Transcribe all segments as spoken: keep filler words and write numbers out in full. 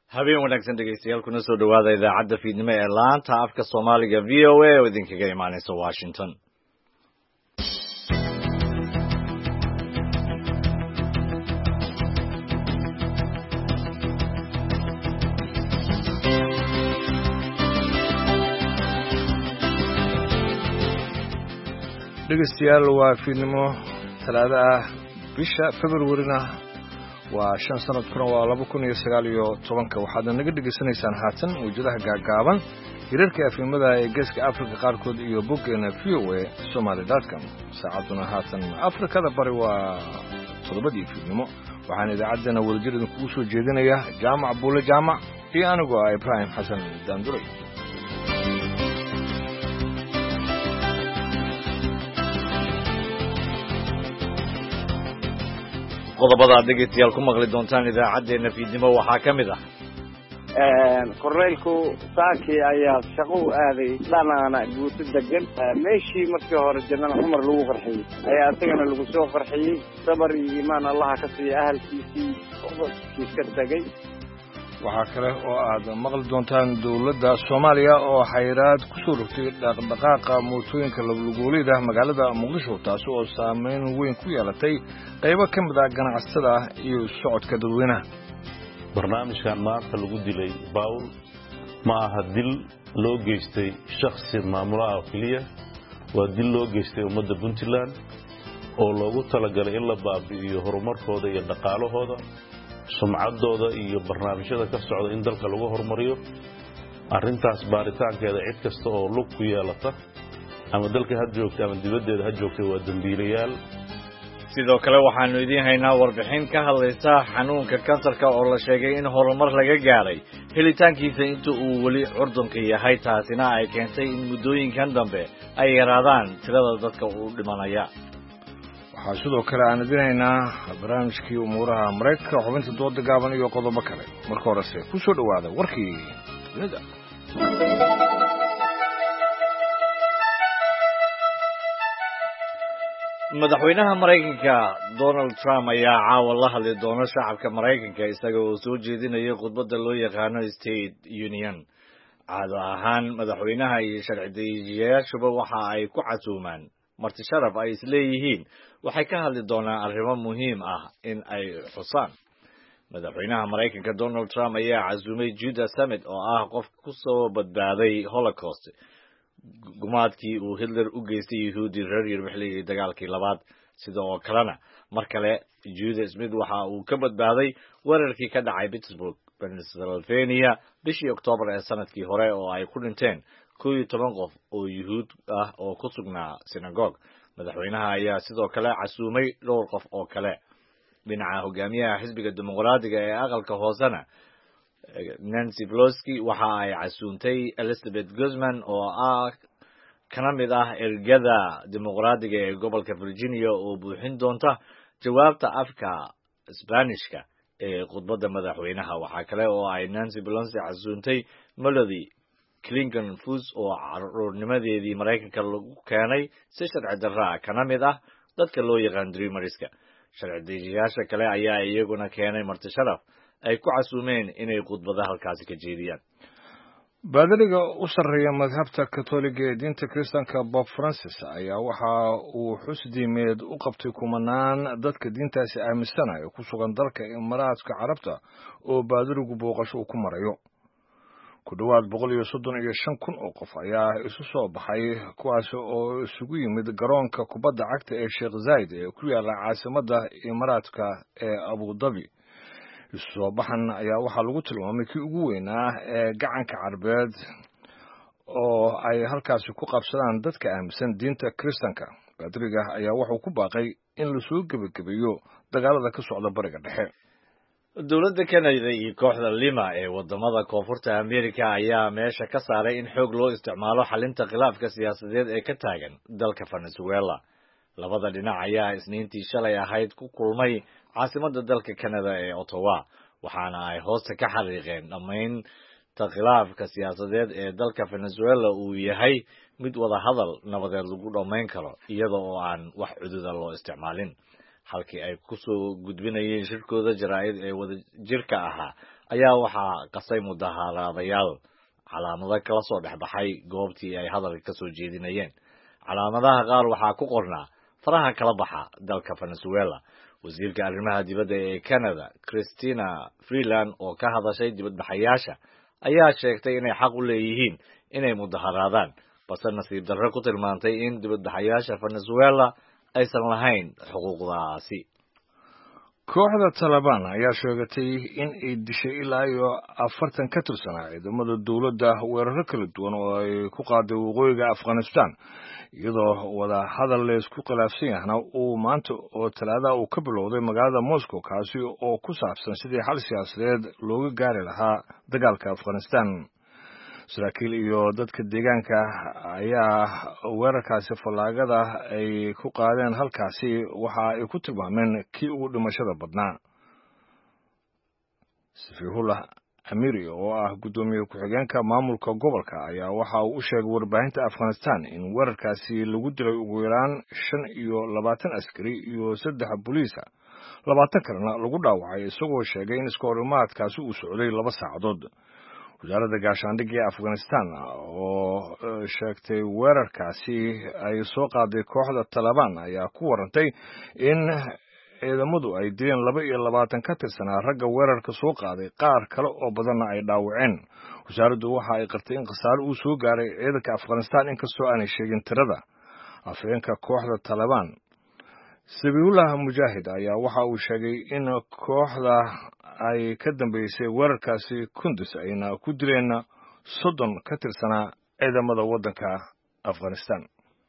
habeen wanaagsan dhegeystayaal kuna soo dhawaada idaacadda fiidnimo ee laanta afka Soomaaliga V O A oo idinkaga imaanaysa Washington. dhegeystayaal waa fiidnimo talaado ah bisha February-na waa shan sanadkuna waa laba kun iyo sagaal iyo tobanka waxaad naga dhageysanaysaan haatan wajadaha gaagaaban hirarka afimada ee geeska Afrika qaarkood iyo boggeena V O A Somali dot com saacaduna haatan Afrikada bari waa todobadii fiidnimo waxaan idaacadana wadajir idinku soo jeedinayaa Jaamac Buule Jaamac iyo anigoo ah Ibrahim Xasan Daanduray. qodobada dhegeystayaal ku maqli doontaan idaacadeena fiidnimo waxaa ka mid ah een korneelku saaki ayaa shaqo u aaday dhanaana guuto degan meeshii markii hore janana Umar lagu qarxiyay ayaa asagana lagu soo qarxiyay sabar iyo iimaan Allah ka siiyo ahalkiisii kiiska tagay. waxaa kale oo aad maqli doontaan dawladda Soomaaliya oo xayiraad ku soo rogtay dhaqdhaqaaqa mootooyinka labalugoolida magaalada Muqdisho taas oo saameyn weyn ku yeelatay qaybo ka mid ah ganacsatada iyo socodka dadweynaha. barnaamijkan maanta lagu dilay Paul ma aha dil loo geystay shakhsi maamulaha kaliya waa dil loo geystay ummadda Puntland oo loogu talagalay in la baabi'iyo horumarkooda iyo dhaqaalahooda sumcaddooda iyo barnaamijyada ka socda in dalka lagu horumariyo arrintaas baaritaankeeda cid kasta oo lug ku yeelata ama dalka had joogta ama dibaddeeda had joogtay waa dambiilayaal. sidoo kale waxaanu idiin haynaa warbixin ka hadlaysa xanuunka kansarka oo la sheegay in horumar laga gaaray helitaankiisa inta uu weli curdunka yahay taasina ay keentay in muddooyinkan dambe ay yaraadaan tirada dadka u dhimanaya. waxaa sidoo kale aan idinaynaa barnaamijkii umuuraha Mareykanka xubinta dooda gaaban iyo qodobo kale marka horese ku soo dhawaada warkii dunida. madaxweynaha Mareykanka Donald Trump ayaa caawa la hadlay doona shacabka Mareykanka isaga oo soo jeedinaya khudbadda loo yaqaano State Union. caado ahaan madaxweynaha iyo sharci dejiyayaashuba waxa ay ku casuumaan marti sharaf ay isleeyihiin waxay ka hadli doonaan arrimo muhiim ah in ay xusaan. madaxweynaha Mareykanka Donald Trump ayaa casuumay Judah Summit oo ah qof ku soo badbaaday Holocaust gumaadkii uu Hitler u geystay Yahuudi reer Yurub dagaalkii labaad. sidoo kalena mar kale Judah Smith waxa uu ka badbaaday weerarkii ka dhacay Pittsburgh, Pennsylvania bishii October ee sanadkii hore oo ay ku dhinteen kow iyo toban qof oo Yahuud ah oo ku sugnaa synagogue. madaxweynaha ayaa sidoo kale casuumay dhowr qof oo kale. dhinaca hogaamiyaha xisbiga dimuqraadiga ee aqalka hoosena Nancy Pelosi waxa ay casuuntay Elizabeth Guzman oo ah kana mid ah ergada dimuqraadiga ee gobolka Virginia oo buuxin doonta jawaabta afka Isbaanishka ee khudbadda madaxweynaha. waxa kale oo ay Nancy Pelosi casuuntay Melody Clinton Fus oo caruurnimadeedii Mareykanka lagu keenay si sharci darro ah kana mid ah dadka loo yaqaan Dreamerska. sharci dejiyaasha kale ayaa iyaguna keenay marti sharaf ay ku casuumeen inay khudbada halkaasi ka jeediyaan. baadariga u sarreeya madhabta Katoliga ee diinta Kristaanka Pope Francis ayaa waxa uu xusdiimeed u qabtay kumanaan dadka diintaasi aaminsanaya ku sugan dalka Imaaraadka Carabta oo baadarigu booqasho uu ku marayo. ku dhawaad boqol iyo soddon iyo shan kun oo qof ayaa isu soo baxay kuwaas oo isugu yimid garoonka kubadda cagta ee Sheikh Zayed ee ku yaala caasimadda Imaaraadka ee Abu Dhabi. isu soo baxan ayaa waxaa lagu tilmaamay kii ugu weynaa ee gacanka Carbeed oo ay halkaasi ku qabsadaan dadka aaminsan diinta Kristaanka. baadariga ayaa wuxuu ku baaqay in la soo gabagabeeyo dagaalada ka socda bariga dhexe. dowladda Canada iyo kooxda Lima ee wadamada koonfurta Amerika ayaa meesha ka saaray in xoog loo isticmaalo xalinta khilaafka siyaasadeed ee ka taagan dalka Venezuela. labada dhinac ayaa isniintii shalay ahayd ku kulmay caasimadda dalka Canada ee Ottawa waxaana ay hoosta ka xariiqeen dhamaynta khilaafka siyaasadeed ee dalka Venezuela uu yahay mid wada hadal nabadeed lagu dhamayn karo iyada oo aan wax cududa loo isticmaalin. halkii ay ku soo gudbinayeen shirkooda jaraa'id ee wada jirka ahaa ayaa waxaa qasay mudaharaadayaal calaamado kala soo dhexbaxay goobtii ay hadalka ka soo jeedinayeen. calaamadaha qaar waxaa ku qornaa faraha kala baxa dalka Venezuela. wasiirka arrimaha dibadda ee Canada Christina Freeland oo ka hadashay dibadbaxayaasha ayaa sheegtay inay xaq u leeyihiin inay mudaharaadaan, balse nasiib darro ku tilmaantay in dibadbaxayaasha Venezuela aysan lahayn xuquuqdaasi. kooxda Taliban ayaa sheegatay in ay dishay ilaa iyo afartan ka tirsanaa ciidamada dowladda weeraro kala duwan oo ay ku qaaday waqooyiga Afghanistan, iyadoo wada hadal la isku khilaafsan yahna uu maanta oo Talaada uu ka bilowday magaalada Moscow, kaasi oo ku saabsan sidii xal siyaasadeed looga gaari lahaa dagaalka Afghanistan. saraakiil iyo dadka deegaanka ayaa weerarkaasi fallaagada ay ku qaadeen halkaasi waxa ay ku tilmaameen kii ugu dhimashada badnaa. Safihullah Amiri oo ah guddoomiye ku-xigeenka maamulka gobolka ayaa waxa uu u sheegay warbaahinta Afghanistan in weerarkaasi lagu dilay ugu yaraan shan iyo labaatan askari iyo saddex booliisa, labaatan kalena lagu dhaawacay, isagoo sheegay in iskoorimaadkaasi uu socday laba saacadood. wasaaradda gaashaandhigga ee Afghanistan oo sheegtay weerarkaasi ay soo qaaday kooxda Taliban ayaa ku warantay in ciidamadu ay dileen laba iyo labaatan ka tirsanaa ragga weerarka soo qaaday, qaar kale oo badanna ay dhaawaceen. wasaaraddu waxa ay qartay in khasaare uu soo gaaray ciidanka Afghanistan inkastoo aanay sheegin tirada. afhayeenka kooxda Taliban Sabiullah Mujahid ayaa waxa uu sheegay in kooxda ay ka dambeysay weerarkaasi Kunduz ayna ku dileen soddon ka tirsanaa ciidamada waddanka Afghanistan.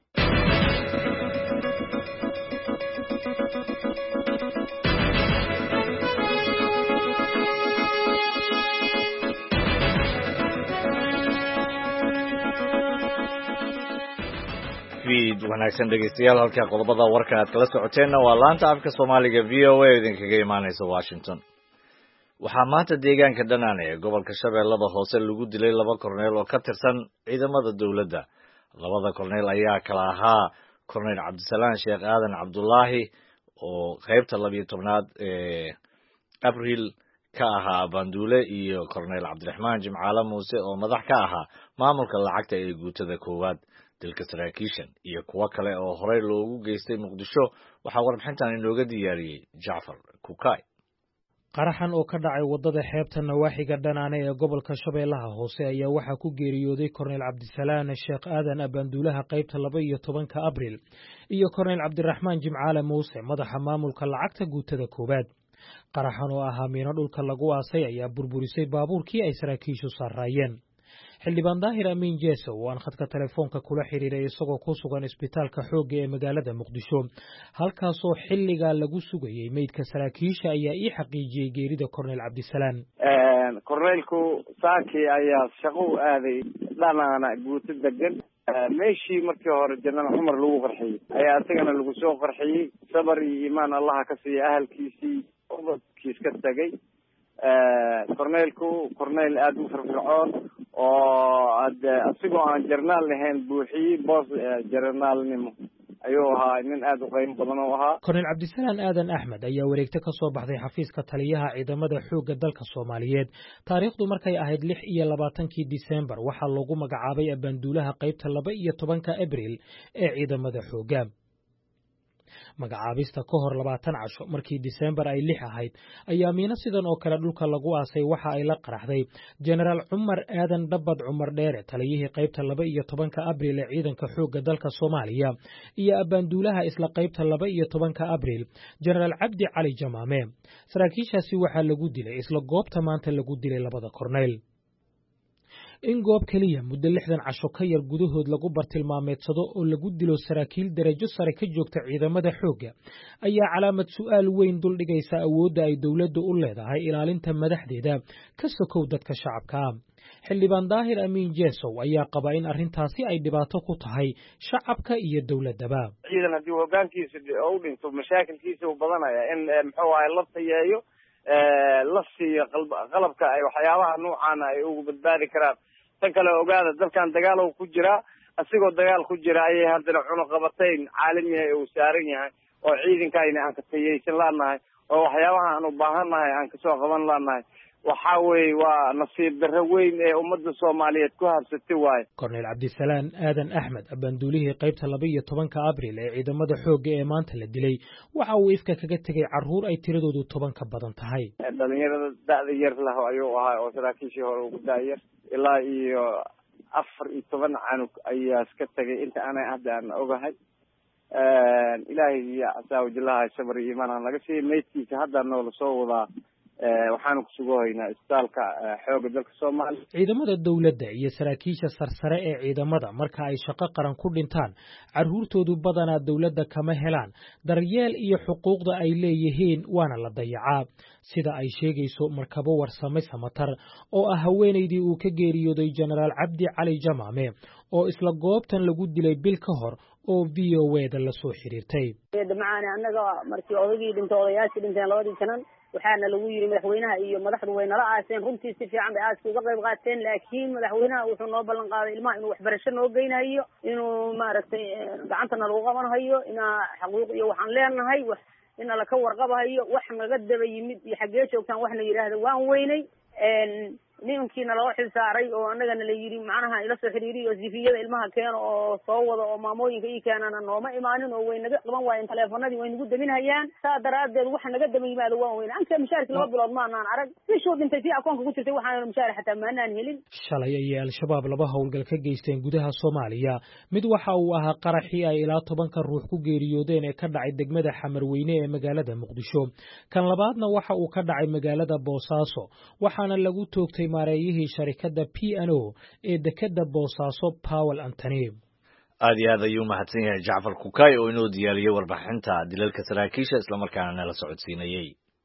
fiid wanaagsan dhegeystayaal, halka qodobada warka aad kala socoteenna waa laanta afka Soomaaliga V O A idinkaga imaanaysa Washington. waxaa maanta deegaanka Dhanaan ee gobolka Shabeellada Hoose lagu dilay laba korneyl oo ka tirsan ciidamada dowladda. labada korneyl ayaa kala ahaa korneyl Cabdisalaan Sheekh Aadan Cabdullaahi oo qaybta labiyo tobnaad ee Abriil ka ahaa Banduule, iyo korneyl Cabdiraxmaan Jimcaale Muuse oo madax ka ahaa maamulka lacagta ee guutada koowaad. dilka saraakiishan iyo kuwo kale oo horey loogu geystay Muqdisho waxaa warbixintan inooga diyaariyey Jacfar Kukay. qaraxan oo ka dhacay wadada xeebta nawaaxiga Dhanaane ee gobolka Shabeellaha Hoose ayaa waxaa ku geeriyooday korneyl Cabdisalaan Sheekh Aadan Banduulaha qaybta laba iyo tobanka Abriil iyo korneyl Cabdiraxmaan Jimcaale Muuse madaxa maamulka lacagta guutada koowaad. qaraxan oo ahaa miino dhulka lagu aasay ayaa burburisay baabuurkii ay saraakiishu saarayeen. xildhibaan Daahir Amiin Jeeso oo aan khadka telefoonka kula xiriiray isagoo ku sugan isbitaalka xoogga ee magaalada Muqdisho, halkaasoo xilligaa lagu sugayay meydka saraakiisha, ayaa ii xaqiijiyey geerida korneyl Cabdisalaan. korneylku saakii ayaa shaqo u aaday Dhanaana guuto degan. meeshii markii hore janal Cumar lagu qarxiyey ayaa isagana lagu soo qarxiyey. sabar iyo iimaan allaha ka siiya ahalkiisii ubadkiis ka tagay. korneylku korneyl aad u firfircoon oo asigoo aan jarnaal lahayn buuxiyey boos jarnaalnimo ayuu ahaa, nin aad u qiimo badan oo ahaa. korneyl Cabdisalaan Aadan Axmed ayaa wareegto ka soo baxday xafiiska taliyaha ciidamada xoogga dalka Soomaaliyeed. taariikhdu markay ahayd lix iyo labaatankii Diseembar waxaa loogu magacaabay Banduulaha qaybta laba iyo tobanka Abriil ee ciidamada xoogga. magacaabista ka hor labaatan casho markii Diseembar ay lix ahayd ayaa miino sidan oo kale dhulka lagu aasay waxa ay la qaraxday Generaal Cumar Aadan Dhabbad Cumar Dheere, taliyihii qaybta laba iyo tobanka Abriil ee ciidanka xoogga dalka Soomaaliya, iyo Banduulaha isla qaybta laba iyo tobanka Abriil Generaal Cabdi Cali Jamaame. saraakiishaasi waxaa lagu dilay isla goobta maanta lagu dilay labada korneyl. in goob kaliya muddo lixdan casho ka yar gudahood lagu bartilmaameedsado oo lagu dilo saraakiil darajo sare ka joogta ciidamada xoogga ayaa calaamad su'aal weyn dul dhigaysa awoodda ay dowladdu u leedahay ilaalinta madaxdeeda ka sokow dadka shacabka. xildhibaan Daahir Amiin Jeesow ayaa qaba in arrintaasi ay dhibaato ku tahay shacabka iyo dowladaba. ciidan haddii hoggaankiisa u dhinto mashaakilkiisa u badanaya in muxuu ahay la tayeeyo la siiyo qalabka ay waxyaabaha noocaana ay ugu badbaadi karaan. tan kale ogaada dalkan dagaal uu ku jiraa, asigoo dagaal ku jira ayay haddana cunaqabatayn caalami ah uu saaran yahay oo ciidankayna aan ka tayeysan laanahay oo waxyaabaha aan u baahannahay aan kasoo qaban laanahay. waxa weeye waa nasiib darro weyn ee ummadda Soomaaliyeed ku habsatay waay. Korneyl Cabdisalaan Aadan Axmed abanduulihii qaybta laba iyo tobanka Abriil ee ciidamada xoogga ee maanta la dilay waxa uu ifka kaga tagay carruur ay tiradoodu toban ka badan tahay. dhalinyarada da'da yar lah ayuu ahaa oo saraakiishii hore ugu daayar ilaa iyo afar iyo toban canug ayaa iska tagay inta aanay hadda aan ogahay. ilaahay iyo asaawajilaha sabr iyo iimaan laga siiyay meydkiisa hadda noola soo wadaa waxaanu ku sugaynaa isbitaalka xoogga dalka Soomaaliya. ciidamada dawladda iyo saraakiisha sarsare ee ciidamada marka ay shaqo qaran ku dhintaan carruurtoodu badanaa dawladda kama helaan daryeel iyo xuquuqda ay leeyihiin waana la dayacaa sida ay sheegayso markabo warsame samatar oo ah haweenaydii uu ka geeriyooday Generaal Cabdi Cali Jamaame oo isla goobtan lagu dilay bil ka hor oo V O A da la soo xiriirtay. Dhammaan anaga markii odagii dhintay odayaashii dhinteen labadii kanan waxaana lagu yiri madaxweynaha iyo madaxdu way nala aaseen runtii si fiican bay aaska uga qayb qaateen laakiin madaxweynaha wuxuu noo ballan qaaday ilmaha inuu waxbarasho noo geynayo inuu maaragtay gacantana lagu qabanayo inaa xaquuq iyo waxaan leenahay wax in la ka warqabayo wax naga daba yimid iyo xagee joogtaan waxna yiraahdo waan weynay nimankiina loo xilsaaray oo annagana la yiri macnaha ila soo xiriiriyo sifiyada ilmaha keeno oo soo wada oo maamooyinka ii keenana nooma imaanin oo way naga qaban waayeen teleefanadii way nagu daminayaan saa daraadeed waxa naga daba yimaado waan weyn anka mushaarka laba bilood ma aanan arag si shoo dhintay si akoonka ku jirtay waxaan mushaar xataa ma aanan helin. Shalay ay al-shabaab laba howlgal ka geysteen gudaha Soomaaliya mid waxa uu ahaa qaraxii ay ilaa tobanka ruux ku geeriyoodeen ee ka dhacay degmada Xamarweyne ee magaalada Muqdisho kan labaadna waxa uu ka dhacay magaalada Boosaaso waxaana lagu toogtay maareeyihii sharikada P and O ee dekada Boosaaso Powell Anthony. aad iyo aad ayuu mahadsan yahay Jacfar Kukay oo inoo diyaariyay warbixinta dilalka saraakiisha isla markaana nala socodsiinayay.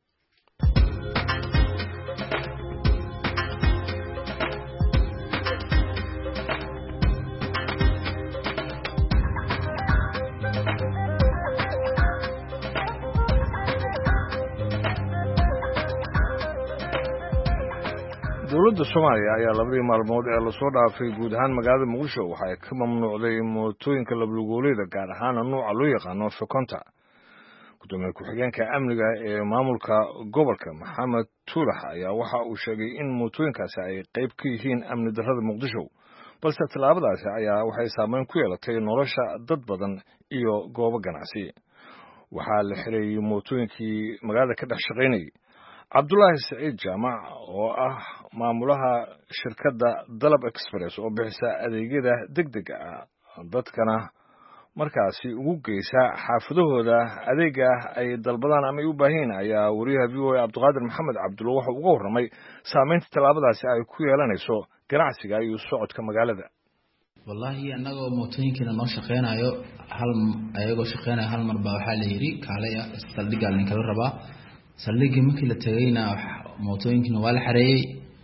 dowladda Soomaaliya ayaa labadii maalmood ee la soo dhaafay guud ahaan magaalada Muqdisho waxa ay ka mamnuucday mootooyinka lablugooleeda gaar ahaan nooca loo yaqaano Fekonta. gudoomiye ku-xigeenka amniga ee maamulka gobolka Maxamed Tuulax ayaa waxa uu sheegay in mootooyinkaasi ay qayb ka yihiin amni darrada Muqdisho balse tallaabadaasi ayaa waxay saameyn ku yeelatay nolosha dad badan iyo goobo ganacsi. waxaa la xiray mootooyinkii magaalada ka dhex shaqaynayay. Cabdullaahi Saciid Jaamac oo ah maamulaha shirkadda Dalab Express oo bixisa adeegyada degdega ah dadkana markaasi ugu geysa xaafadahooda adeega ay dalbadaan ama ay u baahan ayaa wariyaha V O A Cabdiqaadir Maxamed Cabdulla waxa uga warramay saameynta tallaabadaasi ay ku yeelanayso ganacsiga iyo socodka magaalada. wallahi anagoo mootooyinkiina noo shaqeynayo hal ayagoo shaqeynayo hal mar baa waxaa la yiri kaalaya saldhiga la kala rabaa saldhigii markii la tagayna mootooyinkiina waa la xareeyay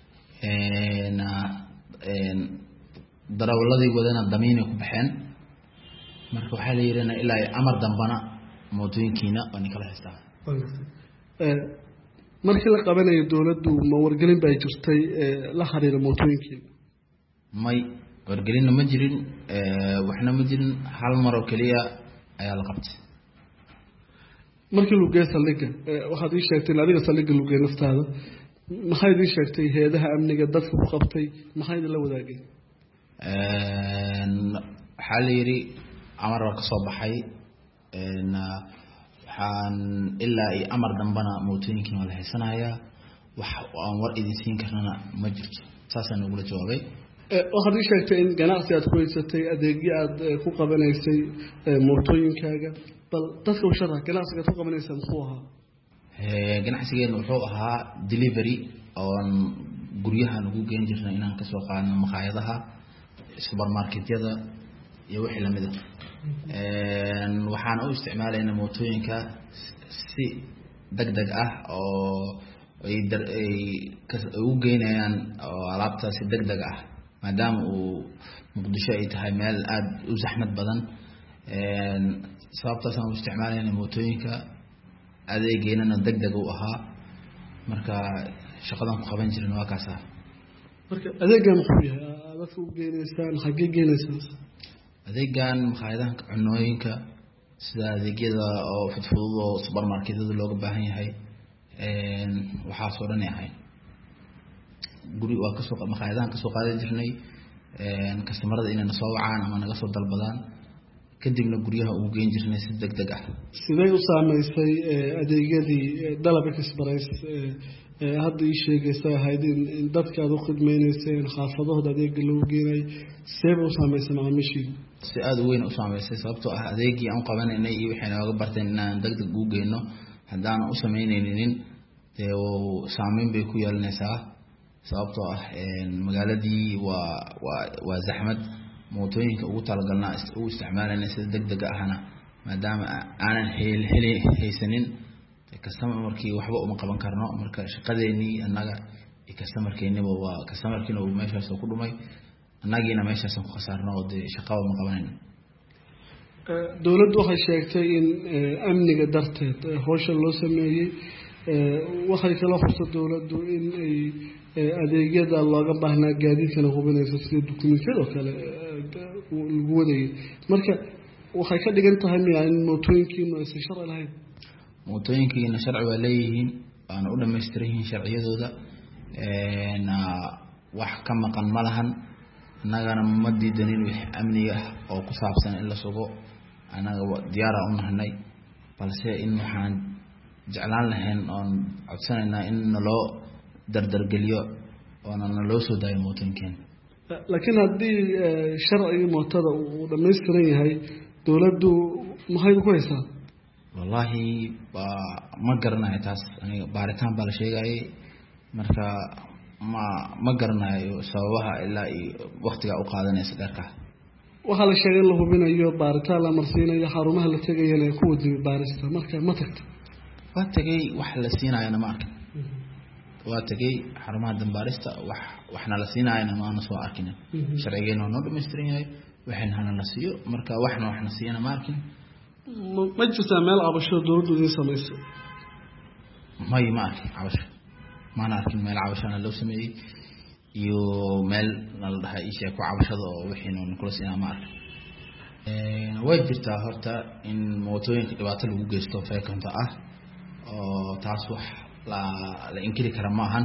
een een darawladii wadana damiinay ku baxeen marka waxaa la yirina ilaa amar dambana mootooyinkiina waa kala haystaa. ee markii la qabanayo dawladdu ma wargelin bay jirtay la xariir mootooyinkiina may wargelin ma jirin ee waxna ma jirin hal mar oo kaliya ayaa la qabtay. markii lagu geeyay saldhiga waxaad ii sheegtay adiga saldhiga lagu geeyay naftaada maxay ii sheegtay hay'adaha amniga dadka ku qabtay maxay la wadaagay een waxa la yiri amar ka soo baxay een waxaan ilaa ay amar dambana mootooyinkiina wala haysanaya wax aan war idin siin karnana ma jirto saasaan ugu jawaabay. waxaad ii sheegtay in ganacsi aad ku haysatay adeegyo aad ku qabanaysay mootooyinkaaga bal dadka u sharax ganacsiga ku qabanaysa muxuu ahaa? ee ganacsigeenu wuxuu ahaa delivery oo guryaha lagu geyn jirnay inaan ka soo qaadno maqaayadaha supermarketyada iyo wixii lamid ah. een waxaan u isticmaalaynaa mootooyinka si degdeg ah oo ay u geynayaan alaabta si degdeg ah maadaama uu Muqdisho ay tahay meel aad u zaxmad badan een sababtaas aan u isticmaalayna mootooyinka adeegeena degdeg u ahaa marka shaqadan ku qaban jirnay waa kaasa. marka adeegan muxuu yahay dadku u geenaysaan xagee geenaysaan? adeegan maqaayadaha cunooyinka sida adeegyada oo fudfudud oo supermarketyada looga baahan yahay een waxa soo dhan yahay. guri waa ka soo maqaayadahan ka soo qaadan jirnay een customerada inay na soo wacaan ama naga soo dalbadaan kadibna guryaha ugu geyn jirnay si degdeg ah sidee u saameysay adeegyadii dalab express ee hadda ii sheegaysaa ahayd in dadka aad u khidmaynayseen xaafadahooda adeega loo geenay sidee u saameysay macaamiishii si aad u weyn u saameysay sababtoo ah adeegii aan qabanaynay iyo wixii nooga barteen inaan degdeg ugu geyno haddaan u samaynaynin ee uu saameyn bay ku yeelanaysaa sababtoo ah magaaladii waa waa waa zaxmad mootooyinka ugu talagalnaa u isticmaalayna sida degdeg ahna maadaama aanan haysanin customer markii waxba uma qaban karno marka shaqadeennii annaga iyo customerkeennaba waa customerkiina uu meeshaas ku dhumay annagiina meeshaas ku khasaarno oo shaqaba ma qabanayno dawladdu waxay sheegtay in amniga darteed hawshan loo sameeyey waxay kala xusay dawladdu in ay adeegyada looga baahnaa gaadiidkana hubinayso sida dukumentiyada kale lagu wadayay marka waxay ka dhigan tahay miyaa in mootooyinkiinu aysan sharci lahayn mootooyinkiina sharci waa leeyihiin waana u dhamaystiran yihiin sharciyadooda wax ka maqan ma lahan annagana ma diidanin wix amniga ah oo ku saabsan in la sugo annaga diyaara u nahnay balse in waxaan jeclaan lahayn oon codsanaynaa in naloo dardargeliyo oona naloo soo daayo mootooyinkeena laakiin haddii sharcigii mootada uu dhamaystiran yahay dawladdu maxay ku haysaa wallaahi waa ma garanayo taas aniga baaritaan baa la sheegayay marka ma ma garanayo sababaha ilaa iyo waqtiga u qaadanaysa dharka waxaa la sheegay in la hubinayo baaritaan la marsiinayo xarumaha la tegayana ku wadi baarista marka ma tagto waa tagay wax la siinayana ma arkin waa tagay xarumaha dambaarista wax waxna la siinayana ma ana soo arkin sharcigeena noo dhamaystiran yahay waxaan hana la siiyo marka waxna waxna siiyana ma arkin ma jirtaa meel cabasho dawladdu idin samayso may ma arkin cabasho maana arkin meel cabashana loo sameeyey iyo meel la dhahay isha ku cabashada oo wixii noon kula siinaa ma arkin way jirtaa horta in mootooyinka dhibaato lagu geysto feekanta ah oo taas wax la la inkiri kara ma ahan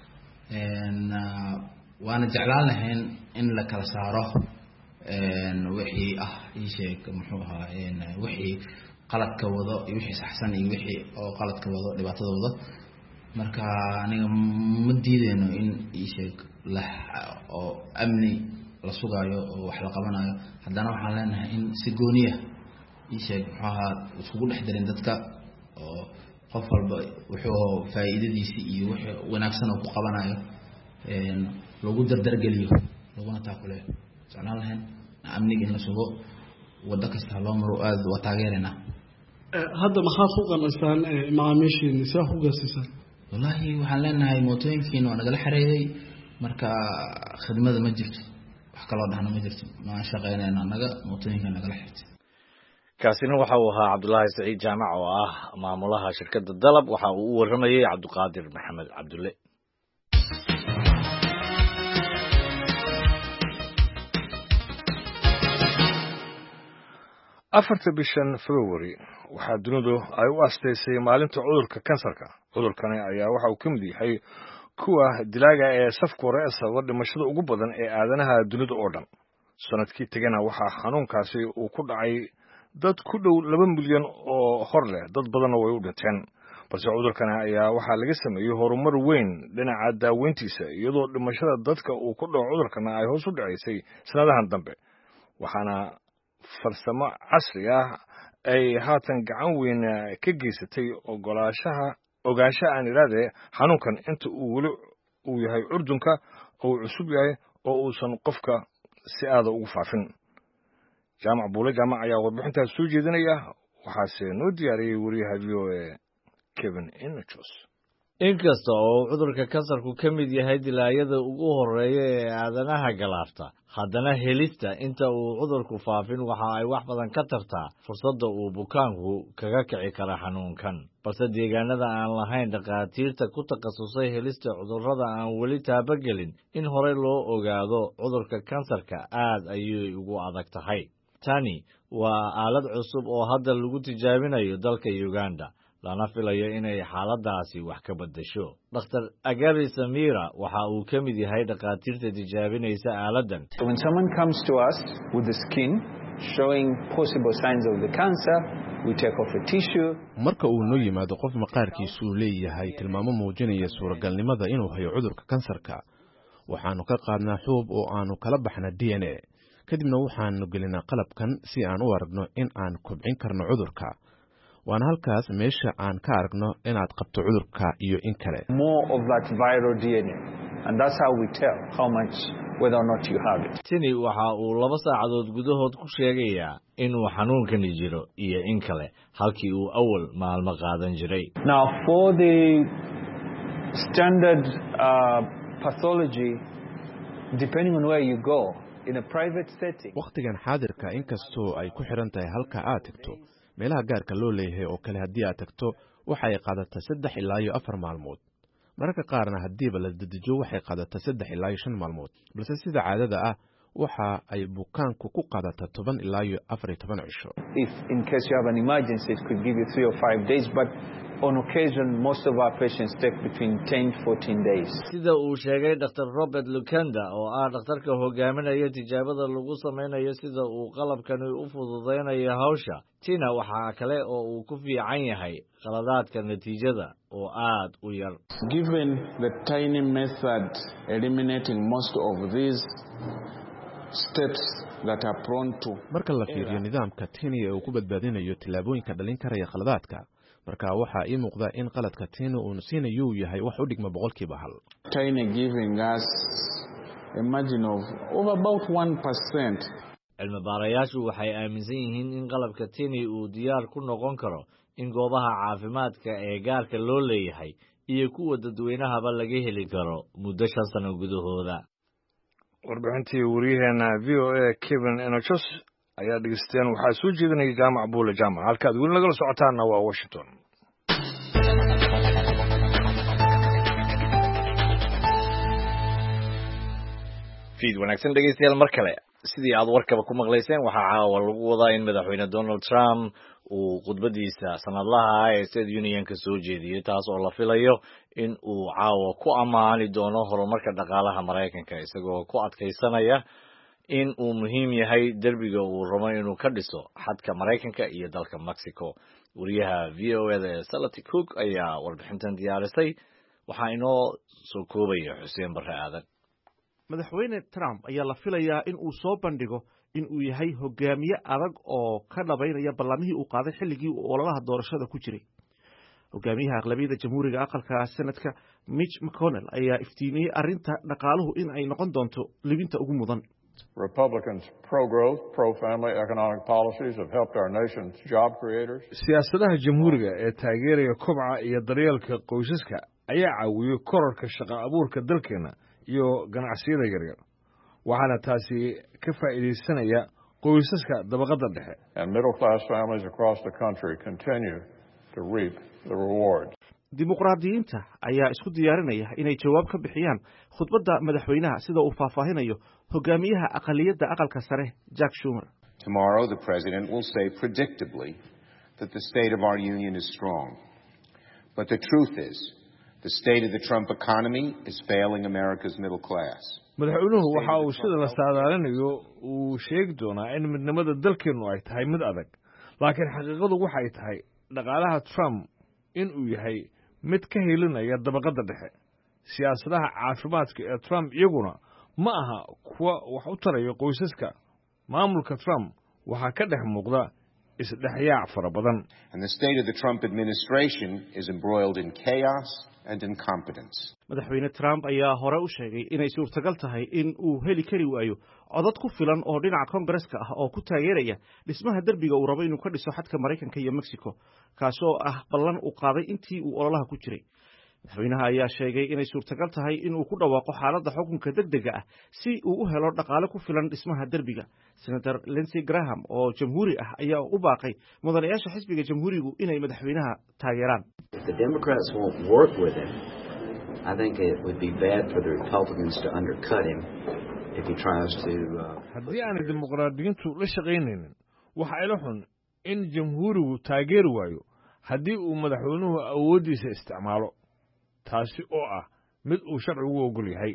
waana jeclaan lahayn in la kala saaro wixii ah isheeg muxuu ahaa wixii qaladka wado iyo wixii saxsan iyo wixii oo qaladka wado dhibaatada wado marka aniga ma diideyno in isheeg la oo amni la sugayo oo wax la qabanayo haddana waxaan leenahay in si gooniya isheeg muxuu ahaa iskugu dhex darin dadka oo qof walba wuxuu faa'iidadiisa iyo wixii wanaagsan oo ku qabanayo lagu dardargeliyo laguna taakuleeyo jeclaan lahayn amniga in la sugo wada kasta loo maro aad waa taageerina hadda maxaa ku qanacsaan macaamiishiina si wax u gaarsiisaan wallaahi waxaan leenahay mootooyinkiina waa nagala xareeyay marka khidmada ma jirto wax kaloo dhahna ma jirto maan shaqaynayna annaga mootooyinka nagala xirtay kaasina waxa uu ahaa cabdullaahi saciid jaamac oo ah maamulaha shirkadda dalab waxa uu u waramayay cabdiqaadir maxamed cabdulle afarta bishan february waxaa dunidu ay u asteysay maalinta cudurka kansarka cudurkani ayaa waxa uu ka mid yahay kuwa dilaaga ee safka hore ee sababa dhimashada ugu badan ee aadanaha dunida oo dhan sanadkii tegana waxaa xanuunkaasi uu ku dhacay dad ku dhow laba milyan oo hor leh dad badanna way u dhinteen balse cudurkani ayaa waxaa laga sameeyey horumar weyn dhinaca daaweyntiisa iyadoo dhimashada dadka uu ku dhaco cudurkana ay hoos u dhacaysay sanadahan dambe waxaana farsamo casri ah ay haatan gacan weyn ka geysatay ogolaashaha ogaanshaha aan idhahdee xanuunkan inta uu weli uu yahay curdunka oo uu cusub yahay oo uusan qofka si aada ugu faafin jaamac buule jaamac ayaa warbixintaas soo jeedinaya waxaase noo diyaariyey wariyaha v o a kevin inachos inkasta oo cudurka kansarku ka mid yahay dilaayada ugu horeeya ee aadanaha galaafta haddana helista inta uu cudurku faafin waxa ay wax badan ka tartaa fursadda uu bukaanku kaga kici kara xanuunkan balse deegaanada aan lahayn dhakhaatiirta ku takhasusay helista cudurrada aan weli taabagelin in horey loo ogaado cudurka kansarka aad ayay ugu adag tahay tani waa aalad cusub oo hadda lagu tijaabinayo dalka Uganda lana filayo inay xaaladaasi wax ka beddesho. Doctor Agari Samira waxa uu ka mid yahay dhakhaatiirta tijaabinaysa aaladdan. When someone comes to us with the skin showing possible signs of the cancer, we take off a tissue. Marka uu noo yimaado qof maqaarkiisu leeyahay tilmaamo muujinaya suuragalnimada inuu hayo cudurka kansarka, waxaanu ka qaadnaa xuub oo aanu kala baxna D N A. kadibna waxaanu gelinaa qalabkan si aan u aragno in aan kobcin karno cudurka. waana halkaas meesha aan ka aragno inaad qabto cudurka iyo in kale. More of that viral D N A, and that's how we tell how much whether or not you have it. Tini waxa uu laba saacadood gudahood ku sheegayaa inuu xanuunkani jiro iyo in kale halkii uu awal maalmo qaadan jiray. Now for the standard uh, pathology, depending on where you go, in a private setting. Waqtigan xaadirka inkastoo ay ku xiran tahay halka aad tagto, meelaha gaarka loo leeyahay oo kale haddii aad tagto waxay qaadataa saddex ilaa iyo afar maalmood. mararka qaarna haddiiba la dedejiyo waxay qaadataa saddex ilaa iyo shan maalmood. balse sida caadada ah waxa ay bukaanku ku qaadataa toban ilaa iyo afar iyo toban cisho. If in case you have an emergency, it could give you three or five days, but on occasion most of our patients take between ten to fourteen days. Sida uu sheegay Doctor Robert Lukanda oo ah dhakhtarka hogaaminaya tijaabada lagu sameynayo sida uu qalabkan u fududeynayo hawsha. Tina waxa kale oo uu ku fiican yahay qaladaadka natiijada oo aad u yar. Given the tiny method eliminating most of these steps that are prone to. Marka la fiiriyo nidaamka Tini ee uu ku badbaadinayo tilaabooyinka dhalin karaya qaladaadka, marka waxa ii muuqda in qaladka Tini uu siinayo yahay wax u dhigma boqolkiiba hal. Tiny giving us a margin of over about one percent. Cilmi baarayaashu waxay aaminsan yihiin in qalabka Tini uu diyaar ku noqon karo in goobaha caafimaadka ee gaarka loo leeyahay iyo kuwa dadweynahaba laga heli karo muddo shan sano gudahooda. warbixintii wariyaheena V O A Kevin Enochos ayaa dhegeysteen. waxaa soo jeedinaya jaamac buule jaamac. halkaad weli nagala socotaana waa Washington. fiid wanaagsan dhegeystayaal mar kale. sidii aad warkaba ku maqlayseen waxaa caawa lagu wadaa in madaxweyne Donald Trump uu khudbadiisa sanadlaha ah ee State Unionka soo jeediyay, taas oo la filayo in uu caawa ku ammaani doono horumarka dhaqaalaha Mareykanka, isagoo ku adkaysanaya in uu muhiim yahay derbiga uu rabo inuu ka dhiso xadka Mareykanka iyo dalka Mexico. wariyaha V O A da Salati Cook ayaa warbixintan diyaarisay. waxaa inoo soo koobaya Xuseen Barre Aadan. madaxweyne Trump ayaa la filayaa in uu soo bandhigo in uu yahay hogaamiye adag oo ka dhabaynaya ballamihii uu qaaday xilligii uu ololaha doorashada ku jiray. hogaamiyaha aqlabiyadda jamhuuriga aqalka Senatka Mitch McConnell ayaa iftiimiyey arrinta dhaqaaluhu in ay noqon doonto libinta ugu mudan. Republicans pro-growth, pro-family economic policies have helped our nation's job creators. siyaasadaha jamhuuriga ee taageeraya kobca iyo daryeelka qoysaska ayaa caawiyay kororka shaqo abuurka dalkeena iyo ganacsiyada yaryar, waxaana taasi ka faa'iideysanaya qoysaska dabaqada dhexe. And middle-class families across the country continue to reap the rewards. dimuqraadiyiinta ayaa isku diyaarinaya inay jawaab ka bixiyaan khudbadda madaxweynaha sida uu faahfaahinayo hogaamiyaha aqaliyadda aqalka sare Jack Schumer. Tomorrow the president will say predictably that the state of our union is strong. But the truth is the state of the Trump economy is failing America's middle class. madaxweynuhu waxa uu sida la saadaalinayo uu sheegi doonaa in midnimada dalkeenu ay tahay mid adag, laakiin xaqiiqadu waxay tahay dhaqaalaha Trump in uu yahay mid ka helinaya dabaqada dhexe. siyaasadaha caafimaadka ee Trump iyaguna ma aha kuwa wax u taraya qoysaska. maamulka Trump waxa ka dhex muuqda isdhexyaac fara badan. And the state of the Trump administration is embroiled in chaos and incompetence. madaxweyne Trump ayaa hore u sheegay inay suurtagal tahay in uu heli kari waayo codad ku filan oo dhinaca Congress-ka ah oo ku taageeraya dhismaha derbiga uu rabo inuu ka dhiso xadka Mareykanka iyo Mexico, kaasoo ah ballan uu qaaday intii uu ololaha ku jiray. madaxweynaha ayaa sheegay inay suurtagal tahay in uu ku dhawaaqo xaaladda xukunka degdega ah si uu u helo dhaqaale ku filan dhismaha derbiga. Senator Lindsey Graham oo jamhuuri ah ayaa u baaqay mudanayaasha xisbiga jamhuurigu inay madaxweynaha taageeraan. The Democrats won't work with him. I think it would be bad for the Republicans to undercut him if he tries to haddii aan dimuqraadiyiintu la shaqaynaynin waxa ila xun in jamhuurigu taageeri waayo haddii uu madaxweynuhu awooddiisa isticmaalo taasi oo ah mid uu sharcigu ogol yahay.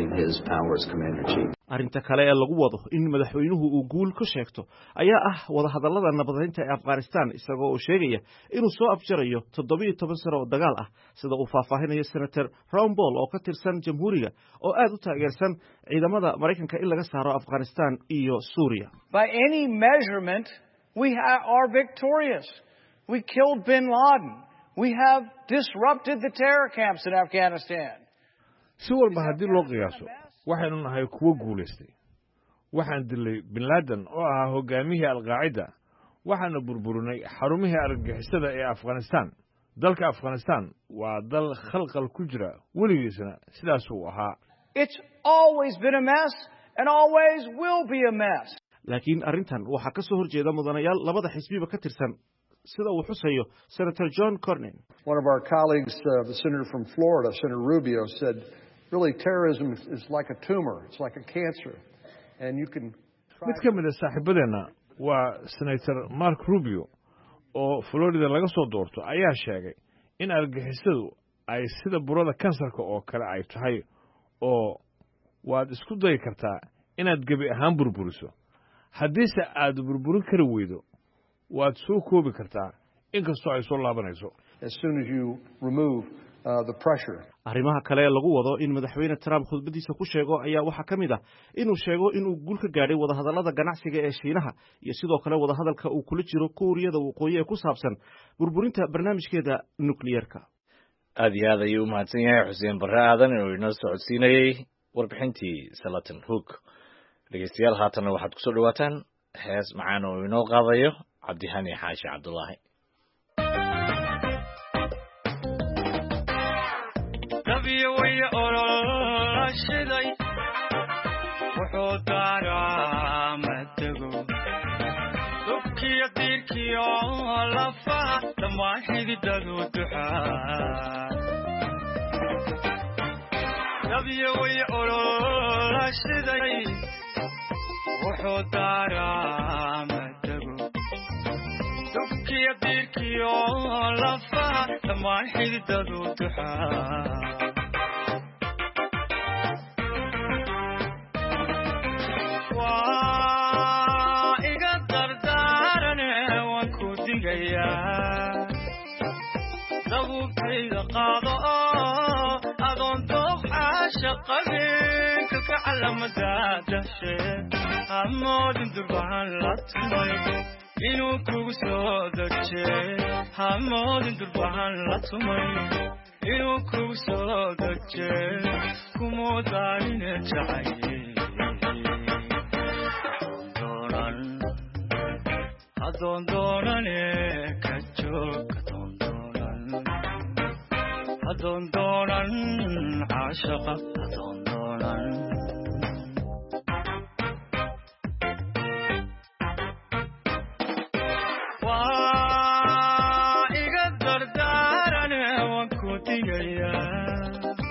arrinta kale ee lagu wado in madaxweynuhu uu guul ka sheegto ayaa ah wadahadallada nabadeynta ee Afghanistan isagoo uu sheegaya inuu soo afjarayo toddobiyo toban sano oo dagaal ah sida uu faahfaahinayo Senator Ron Paul oo ka tirsan jamhuuriga oo aad u taageersan ciidamada Mareykanka in laga saaro Afghanistan iyo Suuriya. By any measurement we are victorious. We killed bin Laden. We have disrupted the terror camps in Afghanistan. si walba haddii loo qiyaaso waxaynu nahay kuwo guulaystay. waxaan dilay bin Laden oo ahaa hogaamiyihii al-Qaacida. waxaana burburinay xarumihii argagixisada ee Afghanistan. dalka Afghanistan waa dal khalqal ku jira weligiisna sidaas uu ahaa. It's always been a mess and always will be a mess. laakiin arrintan waxaa ka soo horjeeda mudanayaal labada xisbiba ka tirsan sida uu xusayo Senator John Cornyn. One of our colleagues, uh, the senator from Florida, Senator Rubio, said, really terrorism is like a tumor, it's like a cancer, and you can... mid ka mid ah saaxiibadeena waa Senator Mark Rubio oo Florida laga soo doorto ayaa sheegay in argagixisadu ay sida burada kansarka oo kale ay tahay oo waad isku dayi kartaa inaad gebi ahaan burburiso. haddiise aad burburin kari weydo waad soo koobi kartaa inkastoo ay soo laabanayso. As soon as you remove uh, the pressure. arrimaha kale lagu wado in madaxweyne Trump khudbadiisa ku sheego ayaa waxa kamid ah inuu sheego inuu guul ka gaaray wadahadallada ganacsiga ee Shiinaha iyo sidoo kale wadahadalka uu kula jiro Kuuriyada Waqooyi ee ku saabsan burburinta barnaamijkeeda nukliyeerka. aad iyo aad ayuu u mahadsan yahay Xuseen Barre Aadan oo inoo socodsiinayay warbixintii Salatan Hook. dhegeystayaal haatan waxaad ku soo dhawaataan hees macaan oo inoo qaadayo Cabdihani Xaashi Cabdullaahi. dabiyo way orolshiday wuxuu daaraa matago dubkiyo diirkiyo lafaha dhammaan xididadu duxaa. dabiyo way orolshiday wuxuu daaraa matago dubkiyo diirkiyo lafaha dhammaan xididadu duxaa. waa iga dardaarane waan ku digayaa dabuubtayda qaado oo adoon dooxaasha qabin kalka calamada dashe hamoodin durbahan la tumay inuu kugu soo daje hamoodin durbahan la tumay inuu kugu soo daje kumudaaline jacaye adoon doonane ka joog adoon doonan adoon doonan caashaqa adoon doonan. waa iga dardaarane waan ku digayaa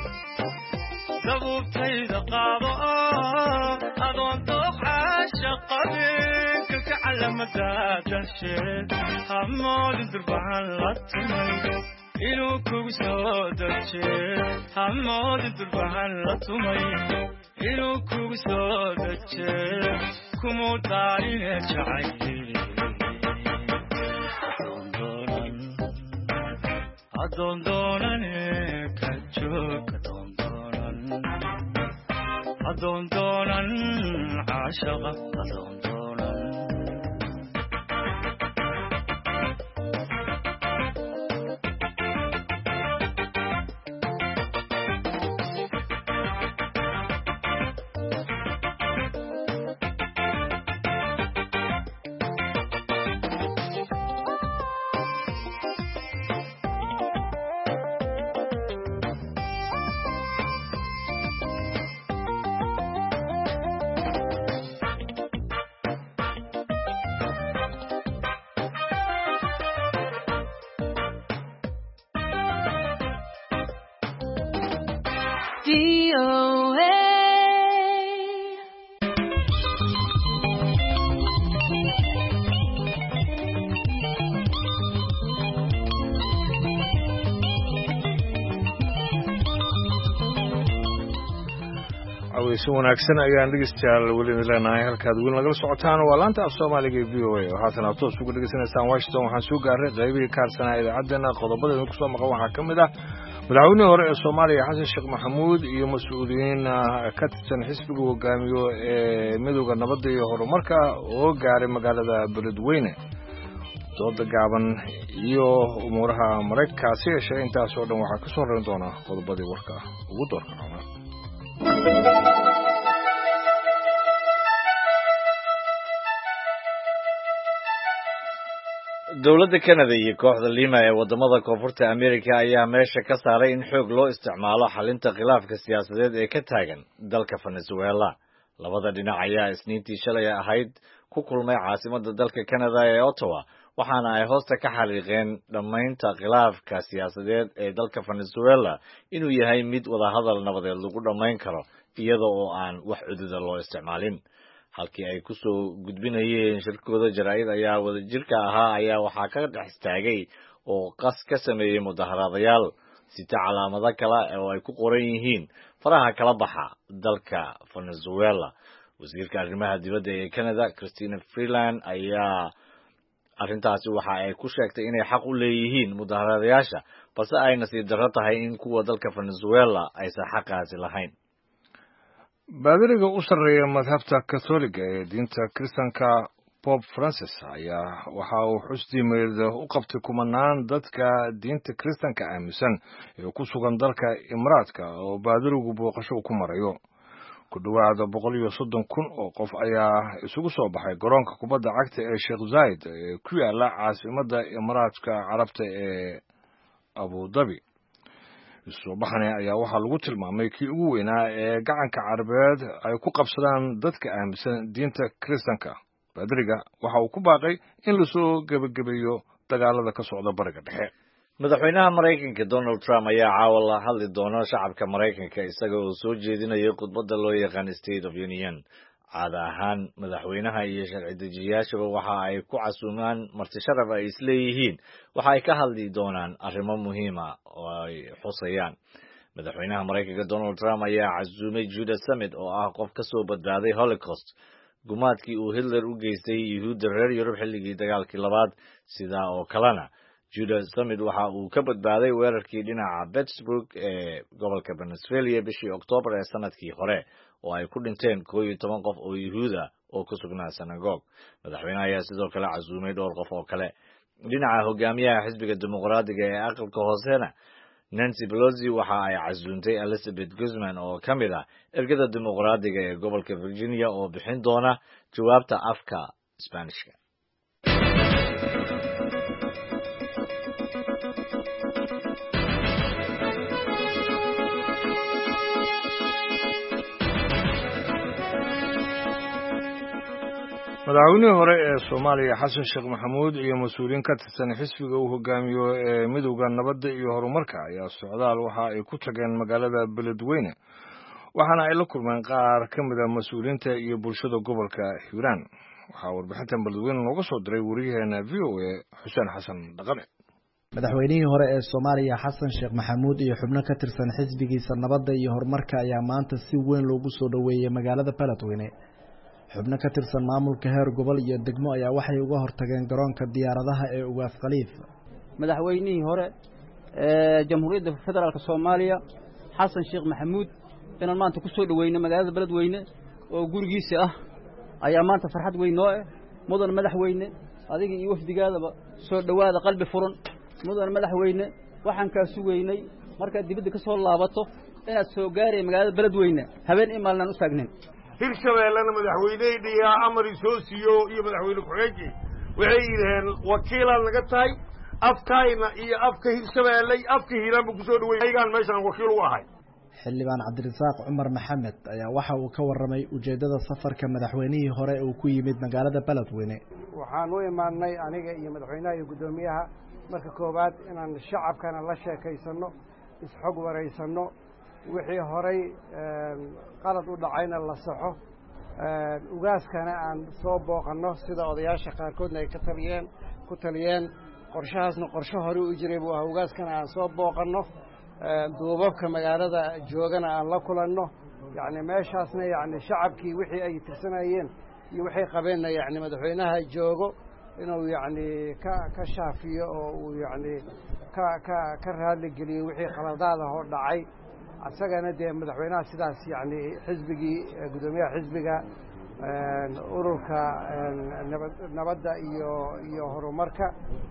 dabuubtayda qaado oo adoon dooxaasha qabin kalka calamada dashe hamoodin durbahan la tumay inuu kugu soo daje hamoodin durbahan la tumay inuu kugu soo daje kumudaaline jacaye adoon doonane ka joog adoon doonan adoon doonan caashaqa adoon doonan. D O A aweyso wanaagsan ayaan dhegeystayaal weli leenahay halkaad weli nagala socotaan waa laanta af soomaaliga ee v o a oo haatan aad toos ugu dhegeysanaysaan washington waxaan soo gaaray qaybihii ka harsanaa idaacaddeenna qodobadeedin ku soo maqan waxaa ka mid ah madaxweynihii hore ee soomaaliya xasan sheekh maxamuud iyo mas-uuliyiin ka tirsan xisbiga hogaamiyo ee midowda nabadda iyo horumarka oo gaaray magaalada beledweyne dooda gaaban iyo umuuraha maraykankaasi yeeshay intaas oo dhan waxaa ka soo rarin doona qodobadii warka ugu doorka noona dowladda Canada iyo kooxda Lima ee wadamada koonfurta Amerika ayaa meesha ka saaray in xoog loo isticmaalo xalinta khilaafka siyaasadeed ee ka taagan dalka Venezuela. Labada dhinac ayaa isniintii shalay ahayd ku kulmay caasimadda dalka Canada ee Ottawa, waxaana ay hoosta ka xariiqeen dhamaynta khilaafka siyaasadeed ee dalka Venezuela inuu yahay mid wadahadal nabadeed lagu dhamayn karo iyada oo aan wax cudud loo isticmaalin. halkii ay ku soo gudbinayeen shirkooda jaraa'id ayaa wadajirka ahaa ayaa waxaa ka dhex istaagay oo qas ka sameeyay mudaharaadayaal sita calaamado kale oo ay ku qoran yihiin faraha kala baxa dalka Venezuela. wasiirka arrimaha dibadda ee Canada Christina Freeland ayaa arrintaasi waxa ay ku sheegtay inay xaq u leeyihiin mudaharaadayaasha balse ay nasiib darro tahay in kuwa dalka Venezuela aysan xaqaasi lahayn. baadiriga u sarreeya madhabta katoliga ee diinta kristanka Pope Francis ayaa waxa uu xusdiimeed u qabtay kumanaan dadka diinta kristanka aaminsan ee ku sugan dalka Imaaraadka oo baadirigu booqasho ku marayo. ku dhawaad boqol iyo soddon kun oo qof ayaa isugu soo baxay garoonka kubadda cagta ee Sheikh Zayed ee ku yaala caasimadda Imaaraadka Carabta ee Abu Dhabi. soo baxane ayaa waxaa lagu tilmaamay kii ugu weynaa ee gacanka Carabeed ay ku qabsadaan dadka aaminsan diinta kristanka. baadiriga waxa uu ku baaqay in la soo gabagabeeyo dagaalada ka socda bariga dhexe. madaxweynaha Mareykanka Donald Trump ayaa caawa la hadli doona shacabka Mareykanka isaga oo soo jeedinaya khudbadda loo yaqaan State of Union. caada ahaan madaxweynaha iyo sharci dejiyayaashaba waxa ay ku casuumaan marti sharaf ay isleeyihiin waxa ay ka hadli doonaan arrimo muhiim ah oo ay xusayaan. madaxweynaha Mareykanka Donald Trump ayaa casuumay Judah Summit oo ah qof ka soo badbaaday Holocaust, gumaadkii uu Hitler u geystay Yuhuudda reer Yurub xilligii dagaalkii labaad. sidaa oo kalena Judah Summit waxa uu ka badbaaday weerarkii dhinaca Pittsburgh ee gobolka Pennsylvania bishii Oktoobar ee sanadkii hore oo ay ku dhinteen koob iyo toban qof oo Yuhuuda oo ku sugnaa synagogue. madaxweynaha ayaa sidoo kale casuumay dhowr qof oo kale. dhinaca hogaamiyaha xisbiga dimuqraadiga ee aqalka hoosena Nancy Pelosi waxa ay casuuntay Elizabeth Guzman oo ka mid ah ergada dimuqraadiga ee gobolka Virginia oo bixin doona jawaabta afka Isbaanishka. madaxweynihii hore ee Soomaaliya Xasan Sheekh Maxamuud iyo mas'uuliyiin ka tirsan xisbiga uu hogaamiyo ee midowda nabadda iyo horumarka ayaa socdaal waxa ay ku tageen magaalada Beledweyne waxaana ay la kulmeen qaar ka mid ah mas'uuliyiinta iyo bulshada gobolka Hiiraan. waxaa warbixintan Beledweyne looga soo diray wariyaheena V O A Xuseen Xasan Dhaqane. madaxweynihii hore ee Soomaaliya Xasan Sheekh Maxamuud iyo xubno ka tirsan xisbigiisa nabadda iyo horumarka ayaa maanta si weyn loogu soo dhaweeyay magaalada Beledweyne. xubno ka tirsan maamulka heer gobol iyo degmo ayaa waxay uga hortageen garoonka diyaaradaha ee Ugaas Khaliif. madaxweynihii hore ee Jamhuuriyadda Federaalka Soomaaliya Xasan Sheekh Maxamuud inaan maanta ku soo dhaweeyno magaalada Beledweyne oo gurigiisa ah ayaa maanta farxad weyn noo ah. mudan madaxweyne adiga iyo wafdigaadaba soo dhawaada qalbi furan. mudan madaxweyne waxaan ka sugeynay marka dibadda ka soo laabato inaad soo gaaray magaalada Beledweyne habeen in maalin u taagnin. hirshabeellana madaxweyneydhiyaa amari soo siiyo iyo madaxweyne ku-xigeenkii waxay yidhaheen wakiilaan naga tahay afkayna iyo afka hirshabeelley afka hiiraanba ku soo dhaweey aygaan meeshaan wakiil u ahay. xildhibaan Cabdirasaaq Cumar Maxamed ayaa waxa uu ka warramay ujeedada safarka madaxweynihii hore uu ku yimid magaalada Beledweyne. waxaan u imaanay aniga iyo madaxweynaha iyo guddoomiyaha marka koowaad inaan shacabkana la sheekaysano isxog wareysano wixii horay qalad u dhacayna la saxo ugaaskana aan soo booqanno sida odayaasha qaarkoodna ay ka taliyeen ku taliyeen qorshahaasna qorshe hore u jiray buu ahaa ugaaskana aan soo booqanno duubabka magaalada joogana aan la kulanno yacni meeshaasna yacni shacabkii wixii ay tirsanayeen iyo waxay qabeenna yacni madaxweynaha joogo inuu yacni ka ka shaafiyo oo uu yacni ka ka ka raadli geliyo wixii khaladaad ah oo dhacay asagana dee madaxweynaha sidaas yacni xisbigii guddoomiyaha xisbiga ururka nabadda iyo iyo horumarka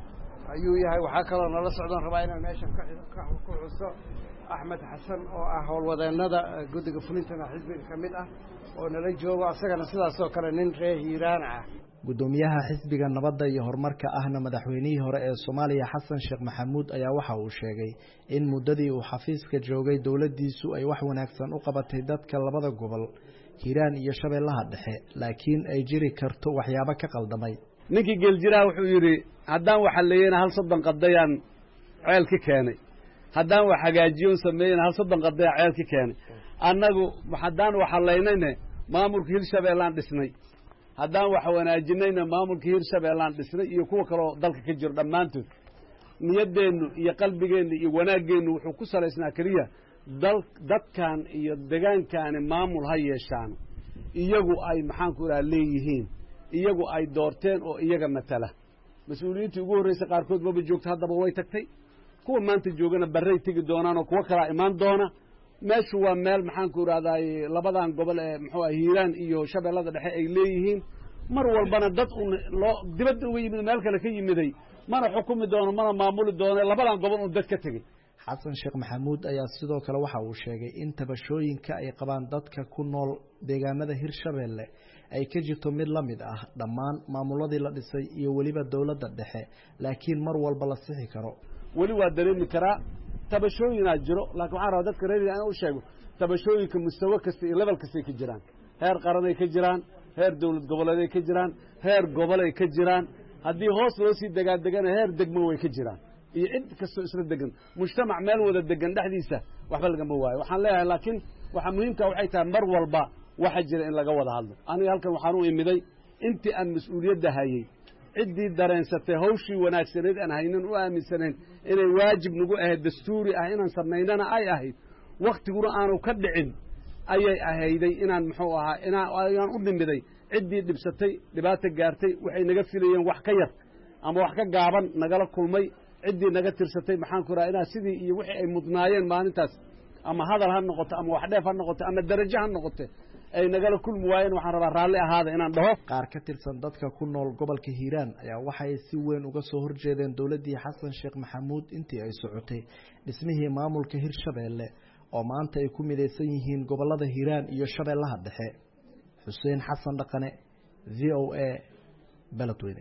ayuu yahay. waxaa kaloo nala socdaan rabaa inaan meeshan ku xuso axmed xasan oo ah howlwadeennada guddiga fulintana xisbiga ka mid ah oo nala joogo asagana sidaasoo kale nin reer hiiraan ah. guddoomiyaha xisbiga nabadda iyo horumarka ahna madaxweynihii hore ee Soomaaliya Xasan Sheekh Maxamuud ayaa waxa uu sheegay in muddadii uu xafiiska joogay dawladdiisu ay wax wanaagsan u qabatay dadka labada gobol Hiiraan iyo Shabeellaha Dhexe laakiin ay jiri karto waxyaabo ka qaldamay. ninkii geeljiraa wuxuu yiri haddaan waxa leeyana hal soddon qadayaan ceel ka keenay haddaan wax hagaajiyo sameeyeen hal soddon qadaya ceel ka keenay annagu haddaan waxa leeynayna maamulka Hirshabeellaan dhisnay haddaan wax wanaajinayna maamulka Hirshabeellaan dhisnay iyo kuwa kale oo dalka ka jiro dhamaantood niyadeenu iyo qalbigeenu iyo wanaageenu wuxuu ku saleysnaa kaliya dal dadkan iyo deegaankan maamul ha yeeshaan iyagu ay maxaan ku leeyihiin iyagu ay doorteen oo iyaga matala mas'uuliyiintii ugu horeysay qaar kood baba joogta haddaba way tagtay kuwa maanta joogana barray tagi doonaan oo kuwa kala imaan doona meeshu waa meel maxaan ku raadaay labadan gobol ee muxuu ah Hiiraan iyo Shabeellada Dhexe ay leeyihiin mar walbana dad uu loo dibadda uga yimid meel kale ka yimiday mana xukumi doono mana maamuli doono labadan gobol oo dad ka tagay. Xasan Sheekh Maxamuud ayaa sidoo kale waxa uu sheegay in tabashooyinka ay qabaan dadka ku nool deegaanada Hirshabeelle ay ka jirto mid la mid ah dhammaan maamuladii la dhisay iyo waliba dawladda dhexe laakiin mar walba la sixi karo. wali waa dareemi karaa tabashooyin ay jiro laakiin waxaan rabaa dadka reer inaan u sheego tabashooyinka mustawa kasta iyo level kasta ka jiraan heer qaran ay ka jiraan heer dawlad goboleed ay ka jiraan heer gobol ay ka jiraan haddii hoos loo sii degaa degana heer degmo way ka jiraan iyo cid kastoo isla degan mujtamac meel wada degan dhexdiisa waxba lagama waayo waxaan leeyahay laakiin waxa muhiimka waxay tahay mar walba waxa jira in laga wada hadlo aniga halkan waxaan u imiday intii aan mas'uuliyadda hayay ciddii dareensatay hawshii wanaagsaneed aan haynin u aaminsaneen inay waajib nagu ahayd dastuuri ah inaan samaynana ay ahayd waqtiguna aanu ka dhicin ayay ahayday inaan muxuu ahaa inaan u dhimiday ciddii dhibsatay dhibaato gaartay waxay naga filayeen wax ka yar ama wax ka gaaban nagala kulmay ciddii naga tirsatay maxaan ku raaa inaa sidii iyo wixii ay mudnaayeen maalintaas ama hadal ha noqoto ama wax dheef ha noqoto ama darajo ha noqoto ay nagala kulmi waayeen waxaan rabaa raalli ahaada inaan dhaho. qaar ka tirsan dadka ku nool gobolka Hiiraan ayaa waxay si weyn uga soo horjeedeen dawladdii Xasan Sheekh Maxamuud intii ay socotay dhismihii maamulka Hirshabeelle oo maanta ay ku midaysan yihiin gobolada Hiiraan iyo Shabeellaha Dhexe. Xuseen Xasan Dhaqane V O A Beledweyne.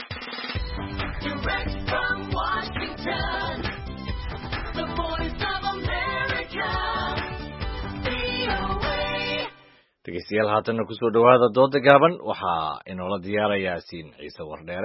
dhegeystayaal haatanna kusoo dhawaada dooda gaaban waxaa inoola diyaarayaa Siin Ciise Wardheere.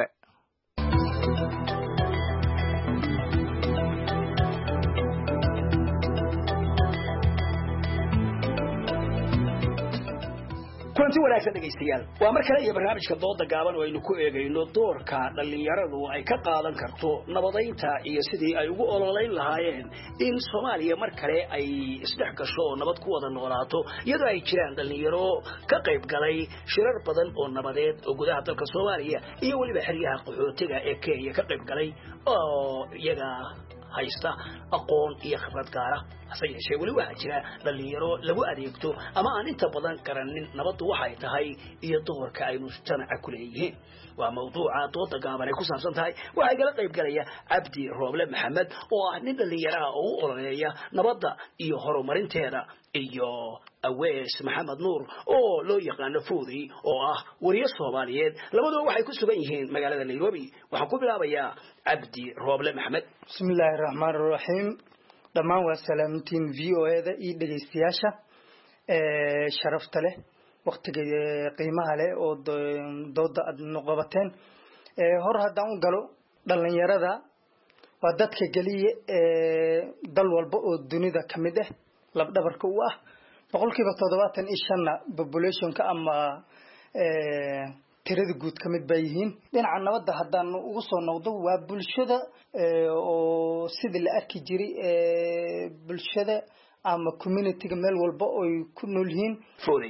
kulanti wanaagsan dhegeystayaal waa mar kale iyo barnaamijka dooda gaaban oo aynu ku eegayno doorka dhalinyaradu ay ka qaadan karto nabadeynta iyo sidii ay ugu ololeyn lahaayeen in Soomaaliya mar kale ay isdhex gasho oo nabad ku wada noolaato iyadoo ay jiraan dhalinyaro ka qayb galay shirar badan oo nabadeed oo gudaha dalka Soomaaliya iyo waliba xiriyaha qaxootiga ee Kenya ka qayb galay oo iyaga haysta aqoon iyo khibrad gaar ah hase yeeshee weli waxaa jira dhalinyaro lagu adeegto ama aan inta badan garanin nabaddu waxay tahay iyo doorka ay mujtamaca ku leeyihiin waa mawduuca dooda gaaban ay ku saabsan tahay waxaa igala qayb galaya Cabdi Rooble Maxamed oo ah nin dhalinyaro ah oo u ololeeya nabadda iyo horumarinteeda iyo Awees Maxamed Nuur oo loo yaqaan Foodi oo ah wariye Soomaaliyeed labadooda waxay ku sugan yihiin magaalada Nairobi waxaan ku bilaabayaa Cabdi Rooble Maxamed. Bismillahir Rahmanir Rahim dhamaan waa salaamintiin V O A da iyo dhageystayaasha ee sharafta leh waqtiga qiimaha leh oo dooda aad noqobateen ee hor haddaan u galo dhalinyarada waa dadka galiye ee dal walba oo dunida kamid ah lab dhabarka u ah boqolkiiba toddobaatan iyo shan population-ka ama ee tirada guud kamid bay yihiin dhinaca nabadda haddaan ugu soo noqdo waa bulshada oo sidii la arki jiray ee bulshada ama community-ga meel walba oy ku nool yihiin fooday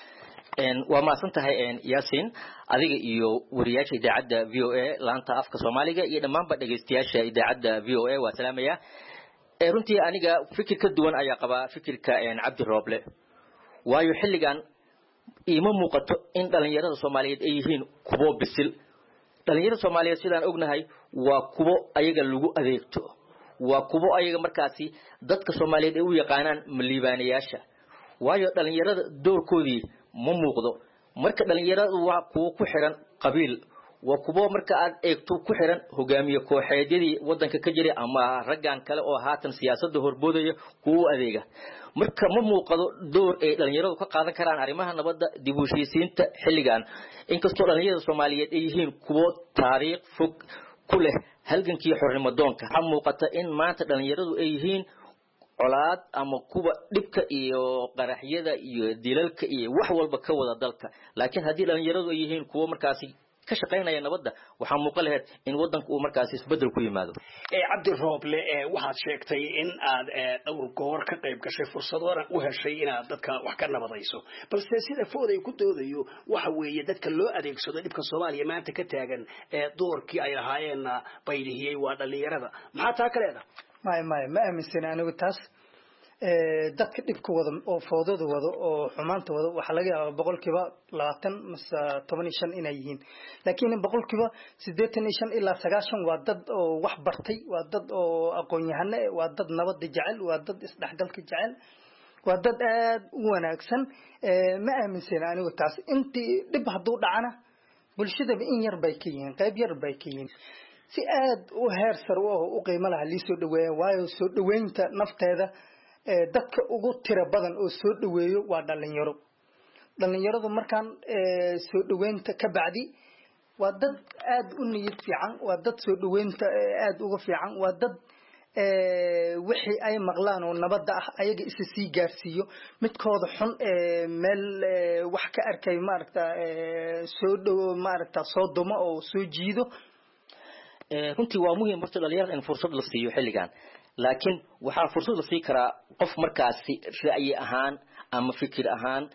waa maasan tahay Yasin adiga iyo wariyaasha idaacadda V O A laanta afka Soomaaliga iyo dhamaanba dhageystayaasha idaacadda V O A waa salaamaya ee runtii aniga fikir ka duwan ayaa qaba fikirka Cabdi Rooble waayo xilligan ima muuqato in dhalinyarada Soomaaliyeed ay yihiin kubo bisil dhalinyarada Soomaaliyeed sidaan ognahay waa kubo ayaga lagu adeegto waa kubo ayaga markaasi dadka Soomaaliyeed ay u yaqaanaan maliibaanayaasha waayo dhalinyarada doorkoodii ma muuqdo marka dhalinyaradu waa kuwo ku xiran qabiil waa kuwo marka aad eegto ku xiran hogaamiye kooxeedyadii wadanka ka jiray ama raggan kale oo haatan siyaasadda horboodaya kuwa adeega marka ma muuqdo door ay dhalinyaradu ka qaadan karaan arrimaha nabadda dib u heshiisiinta xilligan inkastoo dhalinyarada Soomaaliyeed ay yihiin kuwo taariikh fog ku leh halgankii xornimo doonka waxa muuqata in maanta dhalinyaradu ay yihiin colaad ama kuba dhibka iyo qaraxyada iyo dilalka iyo wax walba ka wada dalka laakiin hadii dhalinyaradu ay yihiin kuwa markaasi ka shaqeynaya nabadda waxa muuqal lahayd in wadanku uu markaasi isbedel ku yimaado ee Cabdi Rooble ee waxaad sheegtay in aad dhowr goor ka qayb gashay fursadoodan u heshay inaad dadka wax ka nabadayso balse sida fooday ku doodayo waxa weeye dadka loo adeegsado dhibka Soomaaliya maanta ka taagan ee doorkii ay lahaayeen baydhiyay waa dhalinyarada maxaa taa kaleeda ما ما ما أمسنا أنا قلتاس dadka dhibka wada oo foodada wada oo xumaanta wada waxa laga yaabaa boqolkiiba labaatan mise toban iyo shan inay yihiin laakiin boqolkiiba siddeetan iyo shan ilaa sagaashan waa dad oo wax bartay waa dad oo aqoon yahane waa dad nabad jecel waa dad isdhexgalka jecel waa dad aad u wanaagsan ma aaminsana anigu taas intii dhib haduu dhacana bulshada in yar bay ka yihiin qayb yar bay ka yihiin si aad u heer sar u qiimo laha liisoo dhaweeyo waayo soo dhaweynta nafteeda dadka ugu tira badan oo soo dhaweeyo waa dhalinyaro dhalinyaradu markaan soo dhaweynta ka bacdi waa dad aad u niyad fiican waa dad soo dhaweynta aad uga fiican waa dad wixii ay maqlaan oo nabadda ah ayaga isa sii gaarsiiyo midkooda xun meel wax ka arkay maaragta soo dhaw maaragta soo dumo oo soo jiido runtii waa muhiim marka dhalinyarada in fursad la siiyo xilligan laakiin waxa fursad la sii karaa qof markaasi ra'yi ahaan ama fikir ahaan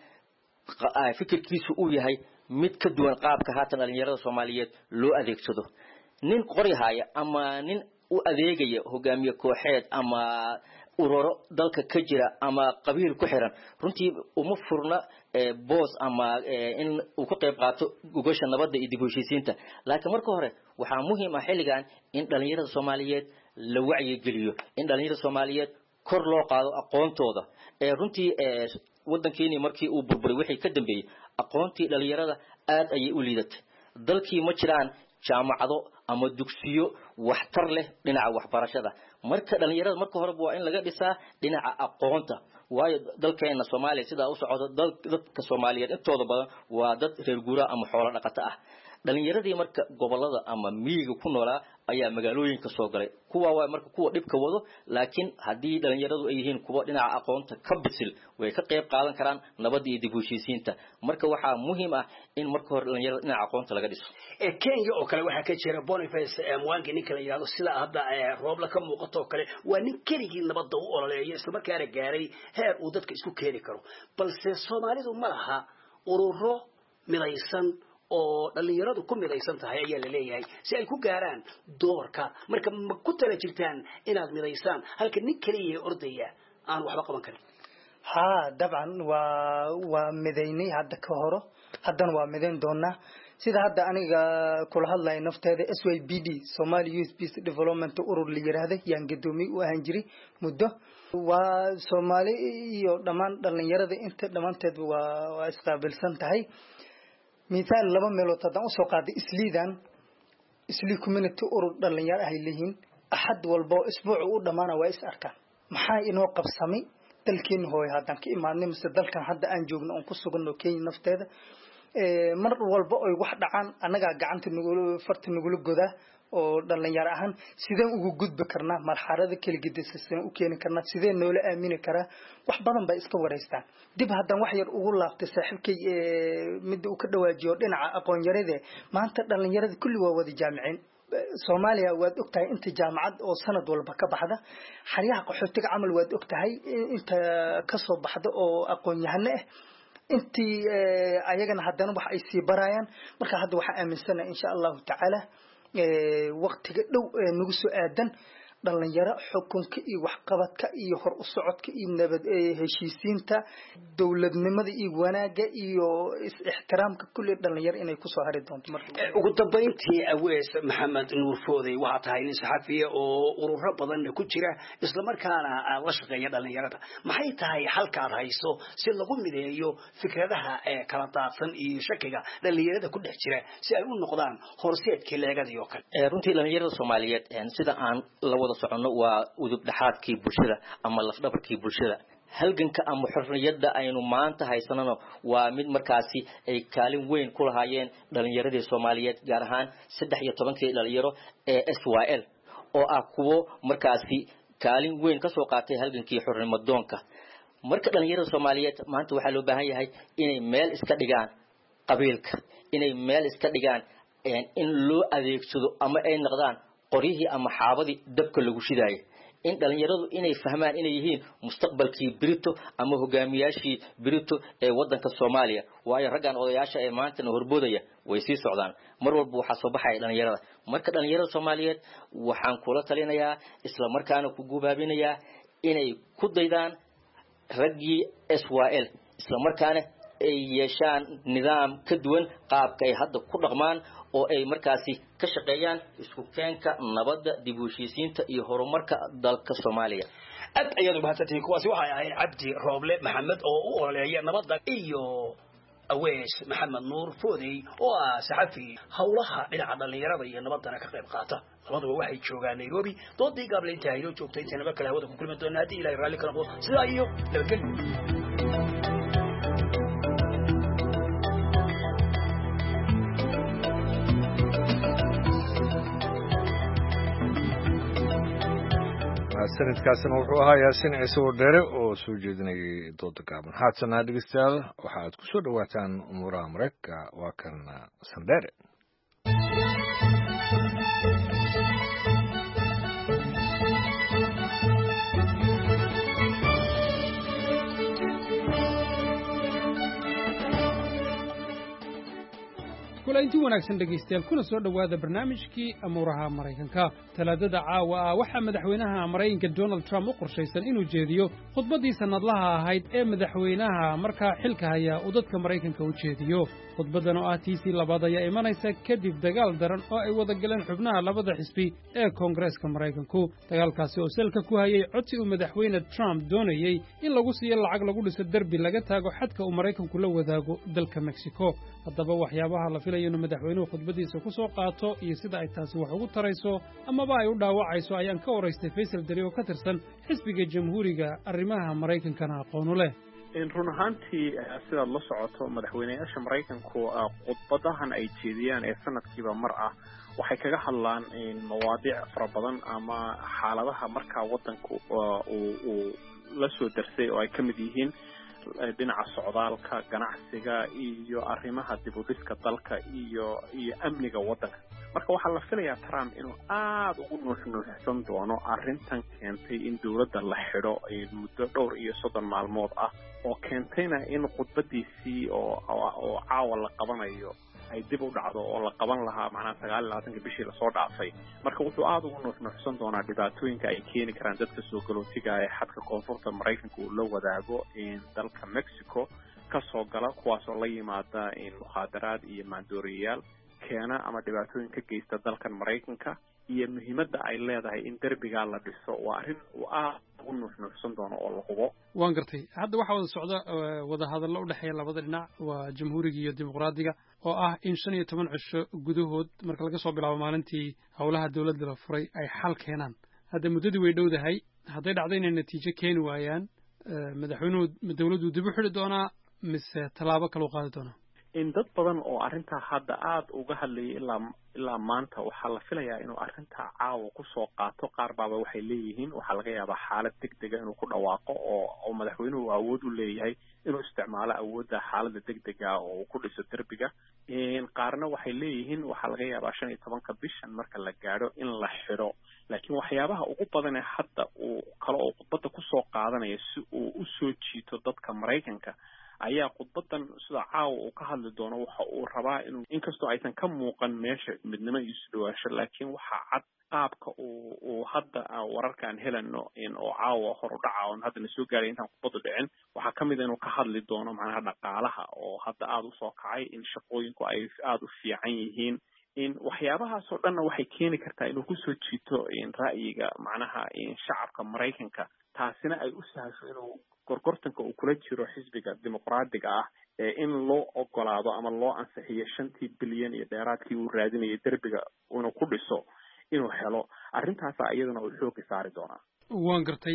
fikirkiisu uu yahay mid ka duwan qaabka haatan dhalinyarada Soomaaliyeed loo adeegsado nin qori haya ama nin u adeegaya hogaamiye kooxeed ama ururo dalka ka jira ama qabiil ku xiran runtii uma furna boos ama in uu ka qayb qaato gogosha nabadda iyo dib u heshiisiinta laakiin marka hore waxaa muhiim ah xilligan in dhalinyarada Soomaaliyeed la wacyi geliyo in dhalinyarada Soomaaliyeed kor loo qaado aqoontooda ee runtii wadankeeni markii uu burburay wixii ka dambeeyay aqoontii dhalinyarada aad ayay u liidatay dalkii ma jiraan jaamacado ama dugsiyo waxtar leh dhinaca waxbarashada marka dhalinyarada marka hore waa in laga dhisaa dhinaca aqoonta waayo dalkeena Soomaaliya sida uu socdo dadka Soomaaliyeed intooda badan waa dad reer guura ama xoolo dhaqato ah dhalinyaradii marka gobolada ama miyiga ku noolaa ayaa magaalooyinka soo galay kuwa waa marka kuwa dhibka wado laakiin hadii dhalinyaradu ay yihiin kuwa dhinaca aqoonta ka bisil way ka qayb qaadan karaan nabadda iyo dib u heshiisiinta marka waxa muhiim ah in marka hore dhalinyarada dhinaca aqoonta laga dhiso ee Kenya oo kale waxa ka jira Boniface Mwangi ninka la yiraahdo sida hadda Rooble ka muuqato kale waa nin keligii nabadda u ololeeyo isla markaana gaaray heer uu dadka isku keeni karo balse Soomaalidu ma laha ururo midaysan oo dhalinyaradu ku midaysan tahay ayaa la leeyahay si ay ku gaaraan doorka marka ma ku tala jirtaan inaad midaysaan halka nin kaliya ordaya aan waxba qaban karin ha dabcan waa waa midaynay hadda ka horo haddana waa midayn doonaa sida hadda aniga kula hadlay nafteeda S Y B D Somali Youth Peace Development urur la yiraahdo yaan gadoomiye u ahaan jiray muddo waa Soomaali iyo dhamaan dhalinyarada inta dhamaanteed waa isqaabilsan tahay مثال لما ملو تدان سو قادي اسليدان اسلي كوميونتي urur dhalinyaro ay leeyihiin ahad walbo isbuuc u dhamaana waa is arkaan maxaa inoo qabsamay dalkeen hooy hadan ka imaanay mise dalkan hadda aan joogno oo ku sugano Kenya nafteeda ee mar walba ay wax dhacaan anaga gacanta nagu farta nagu godaa oo dhalinyaro ahaan sideen ugu gudbi karnaa marxalada kala gidisay u keeni karnaa sideen noola aamini karaa wax badan bay iska wareystaan dib hadan wax yar ugu laabtay saaxiibkay ee mid uu ka dhawaajiyo dhinaca aqoon yarade maanta dhalinyarada kulli waa wada jaamiciin Soomaaliya waad ogtahay inta jaamacad oo sanad walba ka baxda xariyaha qaxootiga camal waad ogtahay inta ka soo baxda oo aqoon yahane ah intii ayagana haddana wax ay sii barayaan marka hadda waxa aaminsana insha Allah ta'ala waqtiga dhow nagu soo aadan dhalinyaro xukunka iyo waxqabadka iyo hor u socodka iyo nabad heshiisiinta dawladnimada iyo wanaaga iyo is-ixtiraamka kulli dhalinyaro inay ku soo hari doonto marka ugu dambeyntii Awees Maxamed Nuur Fooday waxa tahay nin saxafiye oo ururo badan ku jira isla markaana la shaqeeya dhalinyarada maxay tahay halkaad hayso si lagu mideeyo fikradaha ee kala daadsan iyo shakiga dhalinyarada ku dhex jira si ay u noqdaan horseedkii leegadiyo kale runtii dhalinyarada Soomaaliyeed sida aan la wada socono waa udub dhaxaadkii bulshada ama lafdhabarkii bulshada halganka ama xorriyada aynu maanta haysanano waa mid markaasi ay kaalin weyn ku lahaayeen dhalinyaradii Soomaaliyeed gaar ahaan saddex iyo tobankii dhalinyaro ee S Y L oo ah kuwo markaasi kaalin weyn ka soo qaatay halgankii xornimo-doonka marka dhalinyarada Soomaaliyeed maanta waxa loo baahan yahay inay meel iska dhigaan qabiilka inay meel iska dhigaan in loo adeegsado ama ay noqdaan qorihii ama xaabadii dabka lagu shidaayay in dhalinyaradu inay fahmaan inay yihiin mustaqbalkii Brito ama hogaamiyaashii Brito ee wadanka Soomaaliya waayo raggan odayaasha ee maanta horboodaya way sii socdaan mar walba waxa soo baxay dhalinyarada marka dhalinyarada Soomaaliyeed waxaan kula talinayaa isla markaana ku gubaabinayaa inay ku daydaan raggii S Y L isla markaana ay yeeshaan nidaam ka duwan qaabka ay hadda ku dhaqmaan oo ay markaasi ka shaqeeyaan isku keenka nabadda dib u heshiisiinta iyo horumarka dalka Soomaaliya ad ayadu bahatay kuwaasi waxa ay Cabdi Rooble Maxamed oo u oleeya nabadda iyo Awees Maxamed Nuur Fooday oo ah saxafi hawlaha dhinaca dhalinyarada iyo nabadda ka qayb qaata labaduba waxay joogaan Nairobi doodii gaableynta ay joogtay inta kala wada ku kulmi doonaa hadii Ilaahay raali ka noqdo sida iyo nabadgelyo sanadkaasna wuxuu ahaa Yaasin Ciise Wadheere oo soo jeedinayay dooda gaaban haatana dhegeystayaal waxaad ku soo dhawaataan umuuraha Mareykanka waa kan Sandere kulanti wanaagsan dhegeystayaal kuna soo dhawaada barnaamijkii amuuraha Mareykanka talaadada caawa ah waxa madaxweynaha Mareykanka Donald Trump u qorshaysan inuu jeediyo khudbadii sanadlaha ahayd ee madaxweynaha markaa xilka haya uu dadka Mareykanka u jeediyo khudbadan oo ah tiisii labaad ayaa imanaysa kadib dagaal daran oo ay wada galeen xubnaha labada xisbi ee Koongareeska Mareykanku dagaalkaasi oo salka ku hayay codsi uu madaxweyne Trump doonayay in lagu siiyo lacag lagu dhiso darbi laga taago xadka uu Mareykanku la wadaago dalka Mexico haddaba waxyaabaha la filayo inuu madaxweynuhu khudbadiisa ku soo qaato iyo sida ay taasi wax ugu tarayso amaba ay u dhaawacayso ayaan ka waraystay Faysal Dari oo ka tirsan xisbiga Jamhuuriga arrimaha Mareykankana aqoon u leh in run ahaantii sidaad la socoto madaxweynayaasha Mareykanku khudbadahan ay jeediyaan ee sanadkiiba mar ah waxay kaga hadlaan in mawaadiic fara badan ama xaaladaha markaa wadanku uu la soo darsay oo ay ka mid yihiin dhinaca socdaalka ganacsiga iyo arrimaha dib u dhiska dalka iyo iyo amniga wadanka marka waxaa la filayaa Trump inuu aad ugu nuuxnuuxsan doono arrintan keentay in dawladda la xidho muddo dhowr iyo soddon maalmood ah oo keentayna in khudbadiisii oo oo caawa la qabanayo ay dib u dhacdo oo la qaban lahaa macnaha sagaal iyo labaatanka bishii la soo dhaafay marka wuxuu aad ugu nuuxnuuxsan doonaa dhibaatooyinka ay keeni karaan dadka soo galootiga ee xadka koonfurta Mareykanka uu la wadaago in dalka Mexico ka soo gala kuwaas oo la yimaada in mukhadaraad iyo maandooriyaal keena ama dhibaatooyin ka geysta dalkan Mareykanka iyo muhiimadda ay leedahay in darbiga la dhiso waa arrin uu aad ugu nuuxnuuxsan doono oo la hubo waan gartay hadda waxa wada socda wada hadallo u dhaxeeya labada dhinac waa jamhuuriga iyo dimuqraadiga oo ah in shan iyo toban cisho gudahood marka laga soo bilaabo maalintii howlaha dawladda la furay ay xal keenaan hadda muddadii way dhowdahay hadday dhacdo inay natiijo keeni waayaan madaxweynuhu dawladdu dib u xidhi doonaa mise tallaabo kale u qaadi doonaa in dad badan oo arrintaa hadda aad uga hadlayay ilaa ilaa maanta waxaa la filayaa inuu arrintaa caawa ku soo qaato qaar baaba waxay leeyihiin waxaa laga yaabaa xaalad degdega inuu ku dhawaaqo oo oo madaxweynuhu awood u leeyahay inuu isticmaalo awoodda xaaladda degdega oo uu ku dhiso derbiga qaarna waxay leeyihiin waxaa laga yaabaa shan iyo tobanka bishan marka la gaadho in la xidho laakiin waxyaabaha ugu badan ee hadda uu kale oo khudbadda kusoo qaadanaya si uu u soo jiito dadka Maraykanka ayaa khudbadan sida caawa uu ka hadli doono waxa uu rabaa inuu inkastoo aysan ka muuqan meesha midnimo iyo isdhawaasho laakiin waxa cad qaabka uu uu hadda wararkan helano in oo caawa hor u dhaca oo hadda soo gaaray intaan khudbadu dhicin waxa kamid ah inuu ka hadli doono macnaha dhaqaalaha oo hadda aad u soo kacay in shaqooyinku ay aad u fiican yihiin in waxyaabahaas oo dhan waxay keeni kartaa inuu ku soo jiito in ra'yiga macnaha in shacabka Maraykanka taasina ay u sahasho inuu gorgortanka uu kula jiro xisbiga dimuqraadiga ah ee in loo ogolaado ama loo ansixiyo shantii bilyan iyo dheeraadkii uu raadinayay derbiga inuu ku dhiso inuu helo arrintaas ayadana uu xoog saari doonaa waan gartay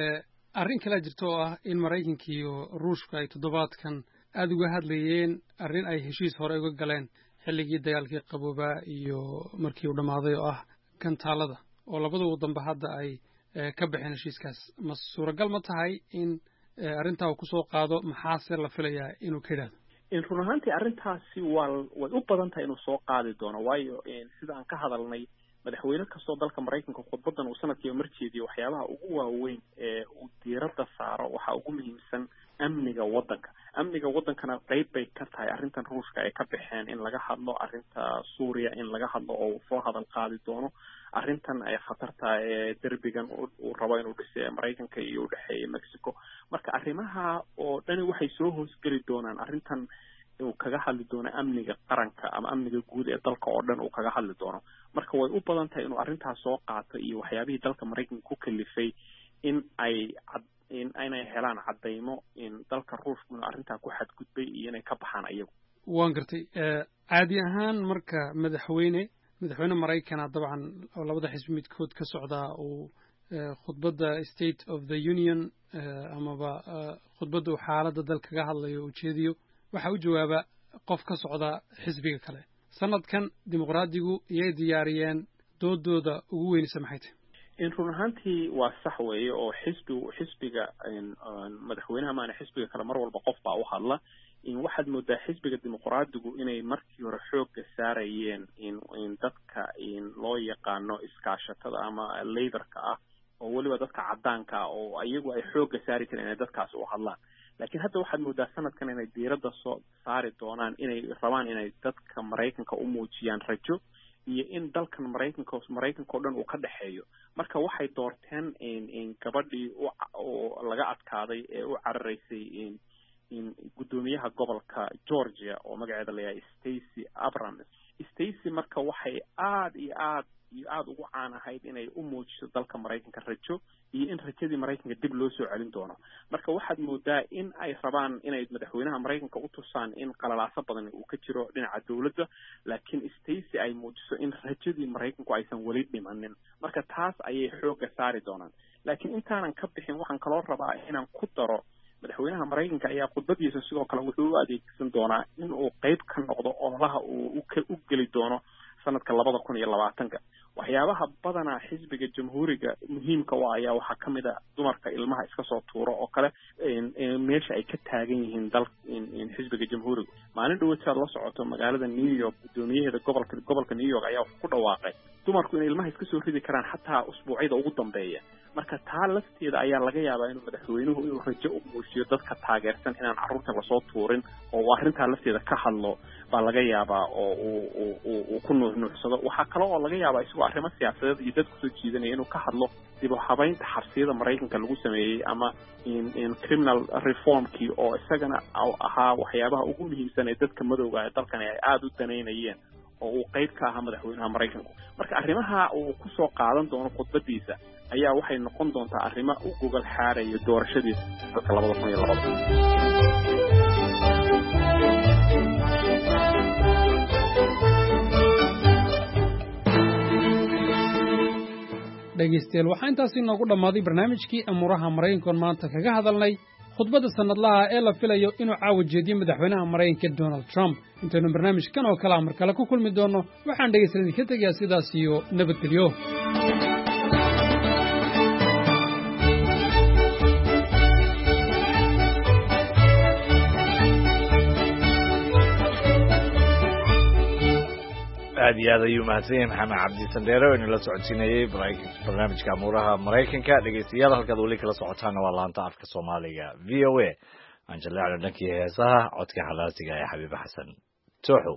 arrin kale jirto oo ah in Maraykanka iyo Ruushka ay toddobaadkan aad uga hadlayeen arrin ay heshiis hore uga galeen xilligii dagaalkii qaboobaa iyo markii uu dhamaaday oo ah kantaalada oo labada wadanba hadda ay ka baxeen heshiiskaas ma suuragal ma tahay in arrintaa uu kusoo qaado maxaase la filayaa inuu ka yidhaahdo in run ahaantii arrintaasi waa way u badan tahay inuu soo qaadi doono waayo sida aan ka hadalnay madaxweyne kastoo dalka Maraykanka khudbadan uu sanadkii marjeediyay waxyaabaha ugu waaweyn ee uu diiradda saaro waxa ugu muhiimsan amniga waddanka amniga waddankana qayb bay ka tahay arrintan Ruushka ay ka baxeen in laga hadlo arrinta Suuriya in laga hadlo oo soo hadal qaadi doono arrintan ay khatarta ee derbigan uu rabo inuu dhiso Maraykanka iyo u dhaxeeyo Mexico marka arrimaha oo dhani waxay soo hoosgeli doonaan arrintan uu kaga hadli doono amniga qaranka ama amniga guud ee dalka oo dhan uu kaga hadli doono marka way u badan tahay inuu arrintaas soo qaato iyo waxyaabihii dalka Maraykanka ku kalifay in ay in aynay helaan cadeymo in dalka Ruushka inuu arrintaa ku xadgudbay iyo inay ka baxaan ayagu waan gartay caadi ahaan marka madaxweyne madaxweyne Maraykanka dabcan oo labada xisbi midkood ka socda uu khudbadda State of the Union amaba khudbadda xaaladda dalka kaga hadlayo uu jeediyo waxa uu jawaaba qof ka socda xisbiga kale sanadkan dimuqraadigu iyay diyaariyeen doodooda ugu weynaysa maxay tahay in run ahaantii waa sax weeye oo xisbi xisbiga madaxweynaha maana xisbiga kale mar walba qof baa u hadla in waxaad moodaa xisbiga dimuqraadigu inay markii hore xoogga saarayeen in in dadka in loo yaqaano iskaashatada ama laborka ah oo waliba dadka cadaanka ah oo ayagu ay xoogga saari kareen inay dadkaas u hadlaan laakiin hadda waxaad moodaa sanadkan inay diiradda soo saari doonaan inay rabaan inay dadka Maraykanka u muujiyaan rajo iyo in dalkan Maraykanka Maraykanka oo dhan uu ka dhaxeeyo marka waxay doorteen in in gabadhii oo laga adkaaday ee u cararaysay in in gudoomiyaha gobolka Georgia oo magaceeda la yahay Stacey Abrams Stacey marka waxay aad iyo aad iyo aad ugu caan ahayd inay u muujiso dalka Maraykanka rajo iyo in rajadii Maraykanka dib loo soo celin doono marka waxaad moodaa in ay rabaan inay madaxweynaha Maraykanka u tusaan in qalalaasa badan uu ka jiro dhinaca dawladda laakiin Stacey ay muujiso in rajadii Maraykanku aysan wali dhimanin marka taas ayay xoogga saari doonaan laakiin intaanan ka bixin waxaan kaloo rabaa inaan ku daro madaxweynaha Maraykanka ayaa khudbadiisa sidoo kale wuxuu u adeegsan doonaa in uu qayb ka noqdo ololaha uu u geli doono sanadka labada kun iyo labaatanka waxyaabaha badanaa xisbiga jamhuuriga muhiimka u ah ayaa waxaa ka mid ah dumarka ilmaha iska soo tuuro oo kale meesha ay ka taagan yihiin dal in xisbiga jamhuuriga maalin dhawaad la socoto magaalada New York gudoomiyaheeda gobolka gobolka New York ayaa ku dhawaaqay dumarku in ilmaha iska soo ridi karaan xataa usbuucyada ugu dambeeya marka taa lafteeda ayaa laga yaabaa inuu madaxweynuhu inuu rajo u muujiyo dadka taageersan inaan carruurta lasoo tuurin oo uu arrintaa lafteeda ka hadlo baa laga yaabaa oo uu uu ku nuuxnuuxsado waxaa kale oo laga yaabaa isagoo arrimo siyaasadeed iyo dad kusoo jiidanaya inuu ka hadlo dib u habaynta xabsiyada Maraykanka lagu sameeyey ama in in criminal reformkii oo isagana ahaa waxyaabaha ugu muhiimsan ee dadka madowga ee dalkan ay aad u daneynayeen oo uu qayb ka ahaa madaxweynaha Maraykanka marka arrimaha uu ku soo qaadan doono khudbadiisa ayaa waxay noqon doontaa arrimo u gogol xaaraya doorashadiisa dalka labada kun iyo labada dhegeystayaal waxaa intaasi inoogu dhammaaday barnaamijkii amuuraha Maraykanka maanta kaga hadalnay khudbadda sanadlaha ee la filayo inuu caawa jeediyo madaxweynaha Maraykanka Donald Trump intaynu barnaamijkan oo kale mar kale ku kulmi doono waxaan dhegeystayaal ka tagayaa sidaas iyo nabadgelyo aad iyo aad ayuu mahadsan yahay maxamed cabdi sandheere oo inala socodsiinayay barnaamijka amuuraha maraykanka dhegeystayaal halkaad weli kala socotaana waa laanta afka soomaaliga v o a aan jaleecno dhankii heesaha codka xalaasiga ee xabiibe xasan tooxow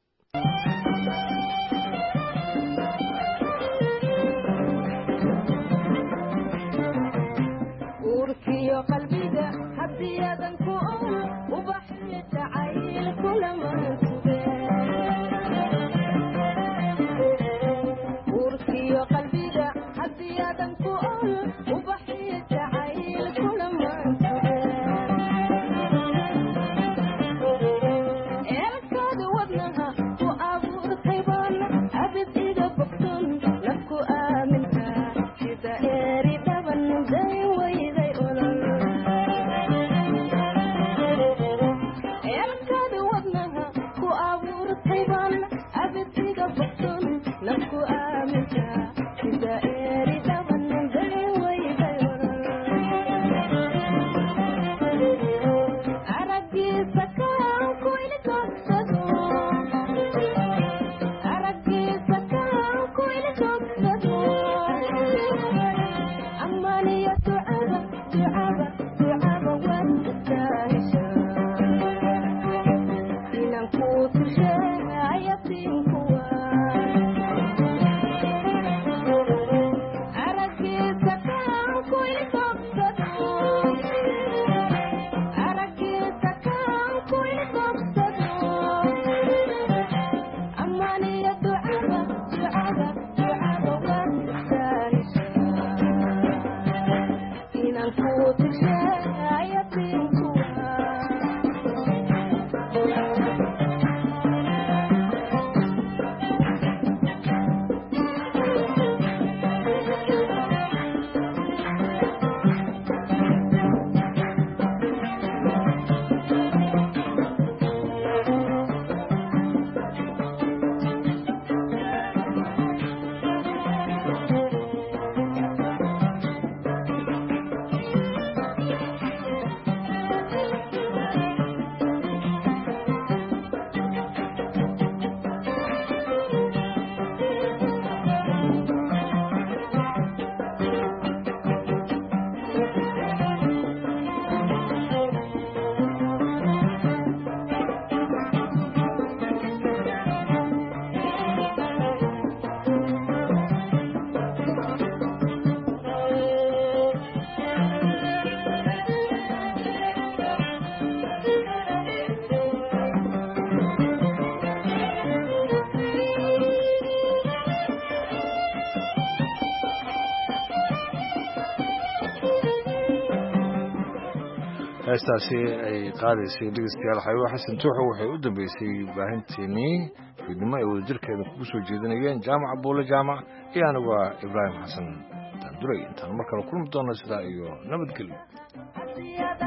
heestaasi ay qaadaysay dhegeystayaal xabiibe xasan tooxow waxay u dambeysay baahinteennii fiidnimo ay wadajirkeeda kugu soo jeedinayeen jaamac buule jaamac iyo anigu waa ibraahim xasan daanduray intaan mar kale kulmi doona sidaa iyo nabadgelyo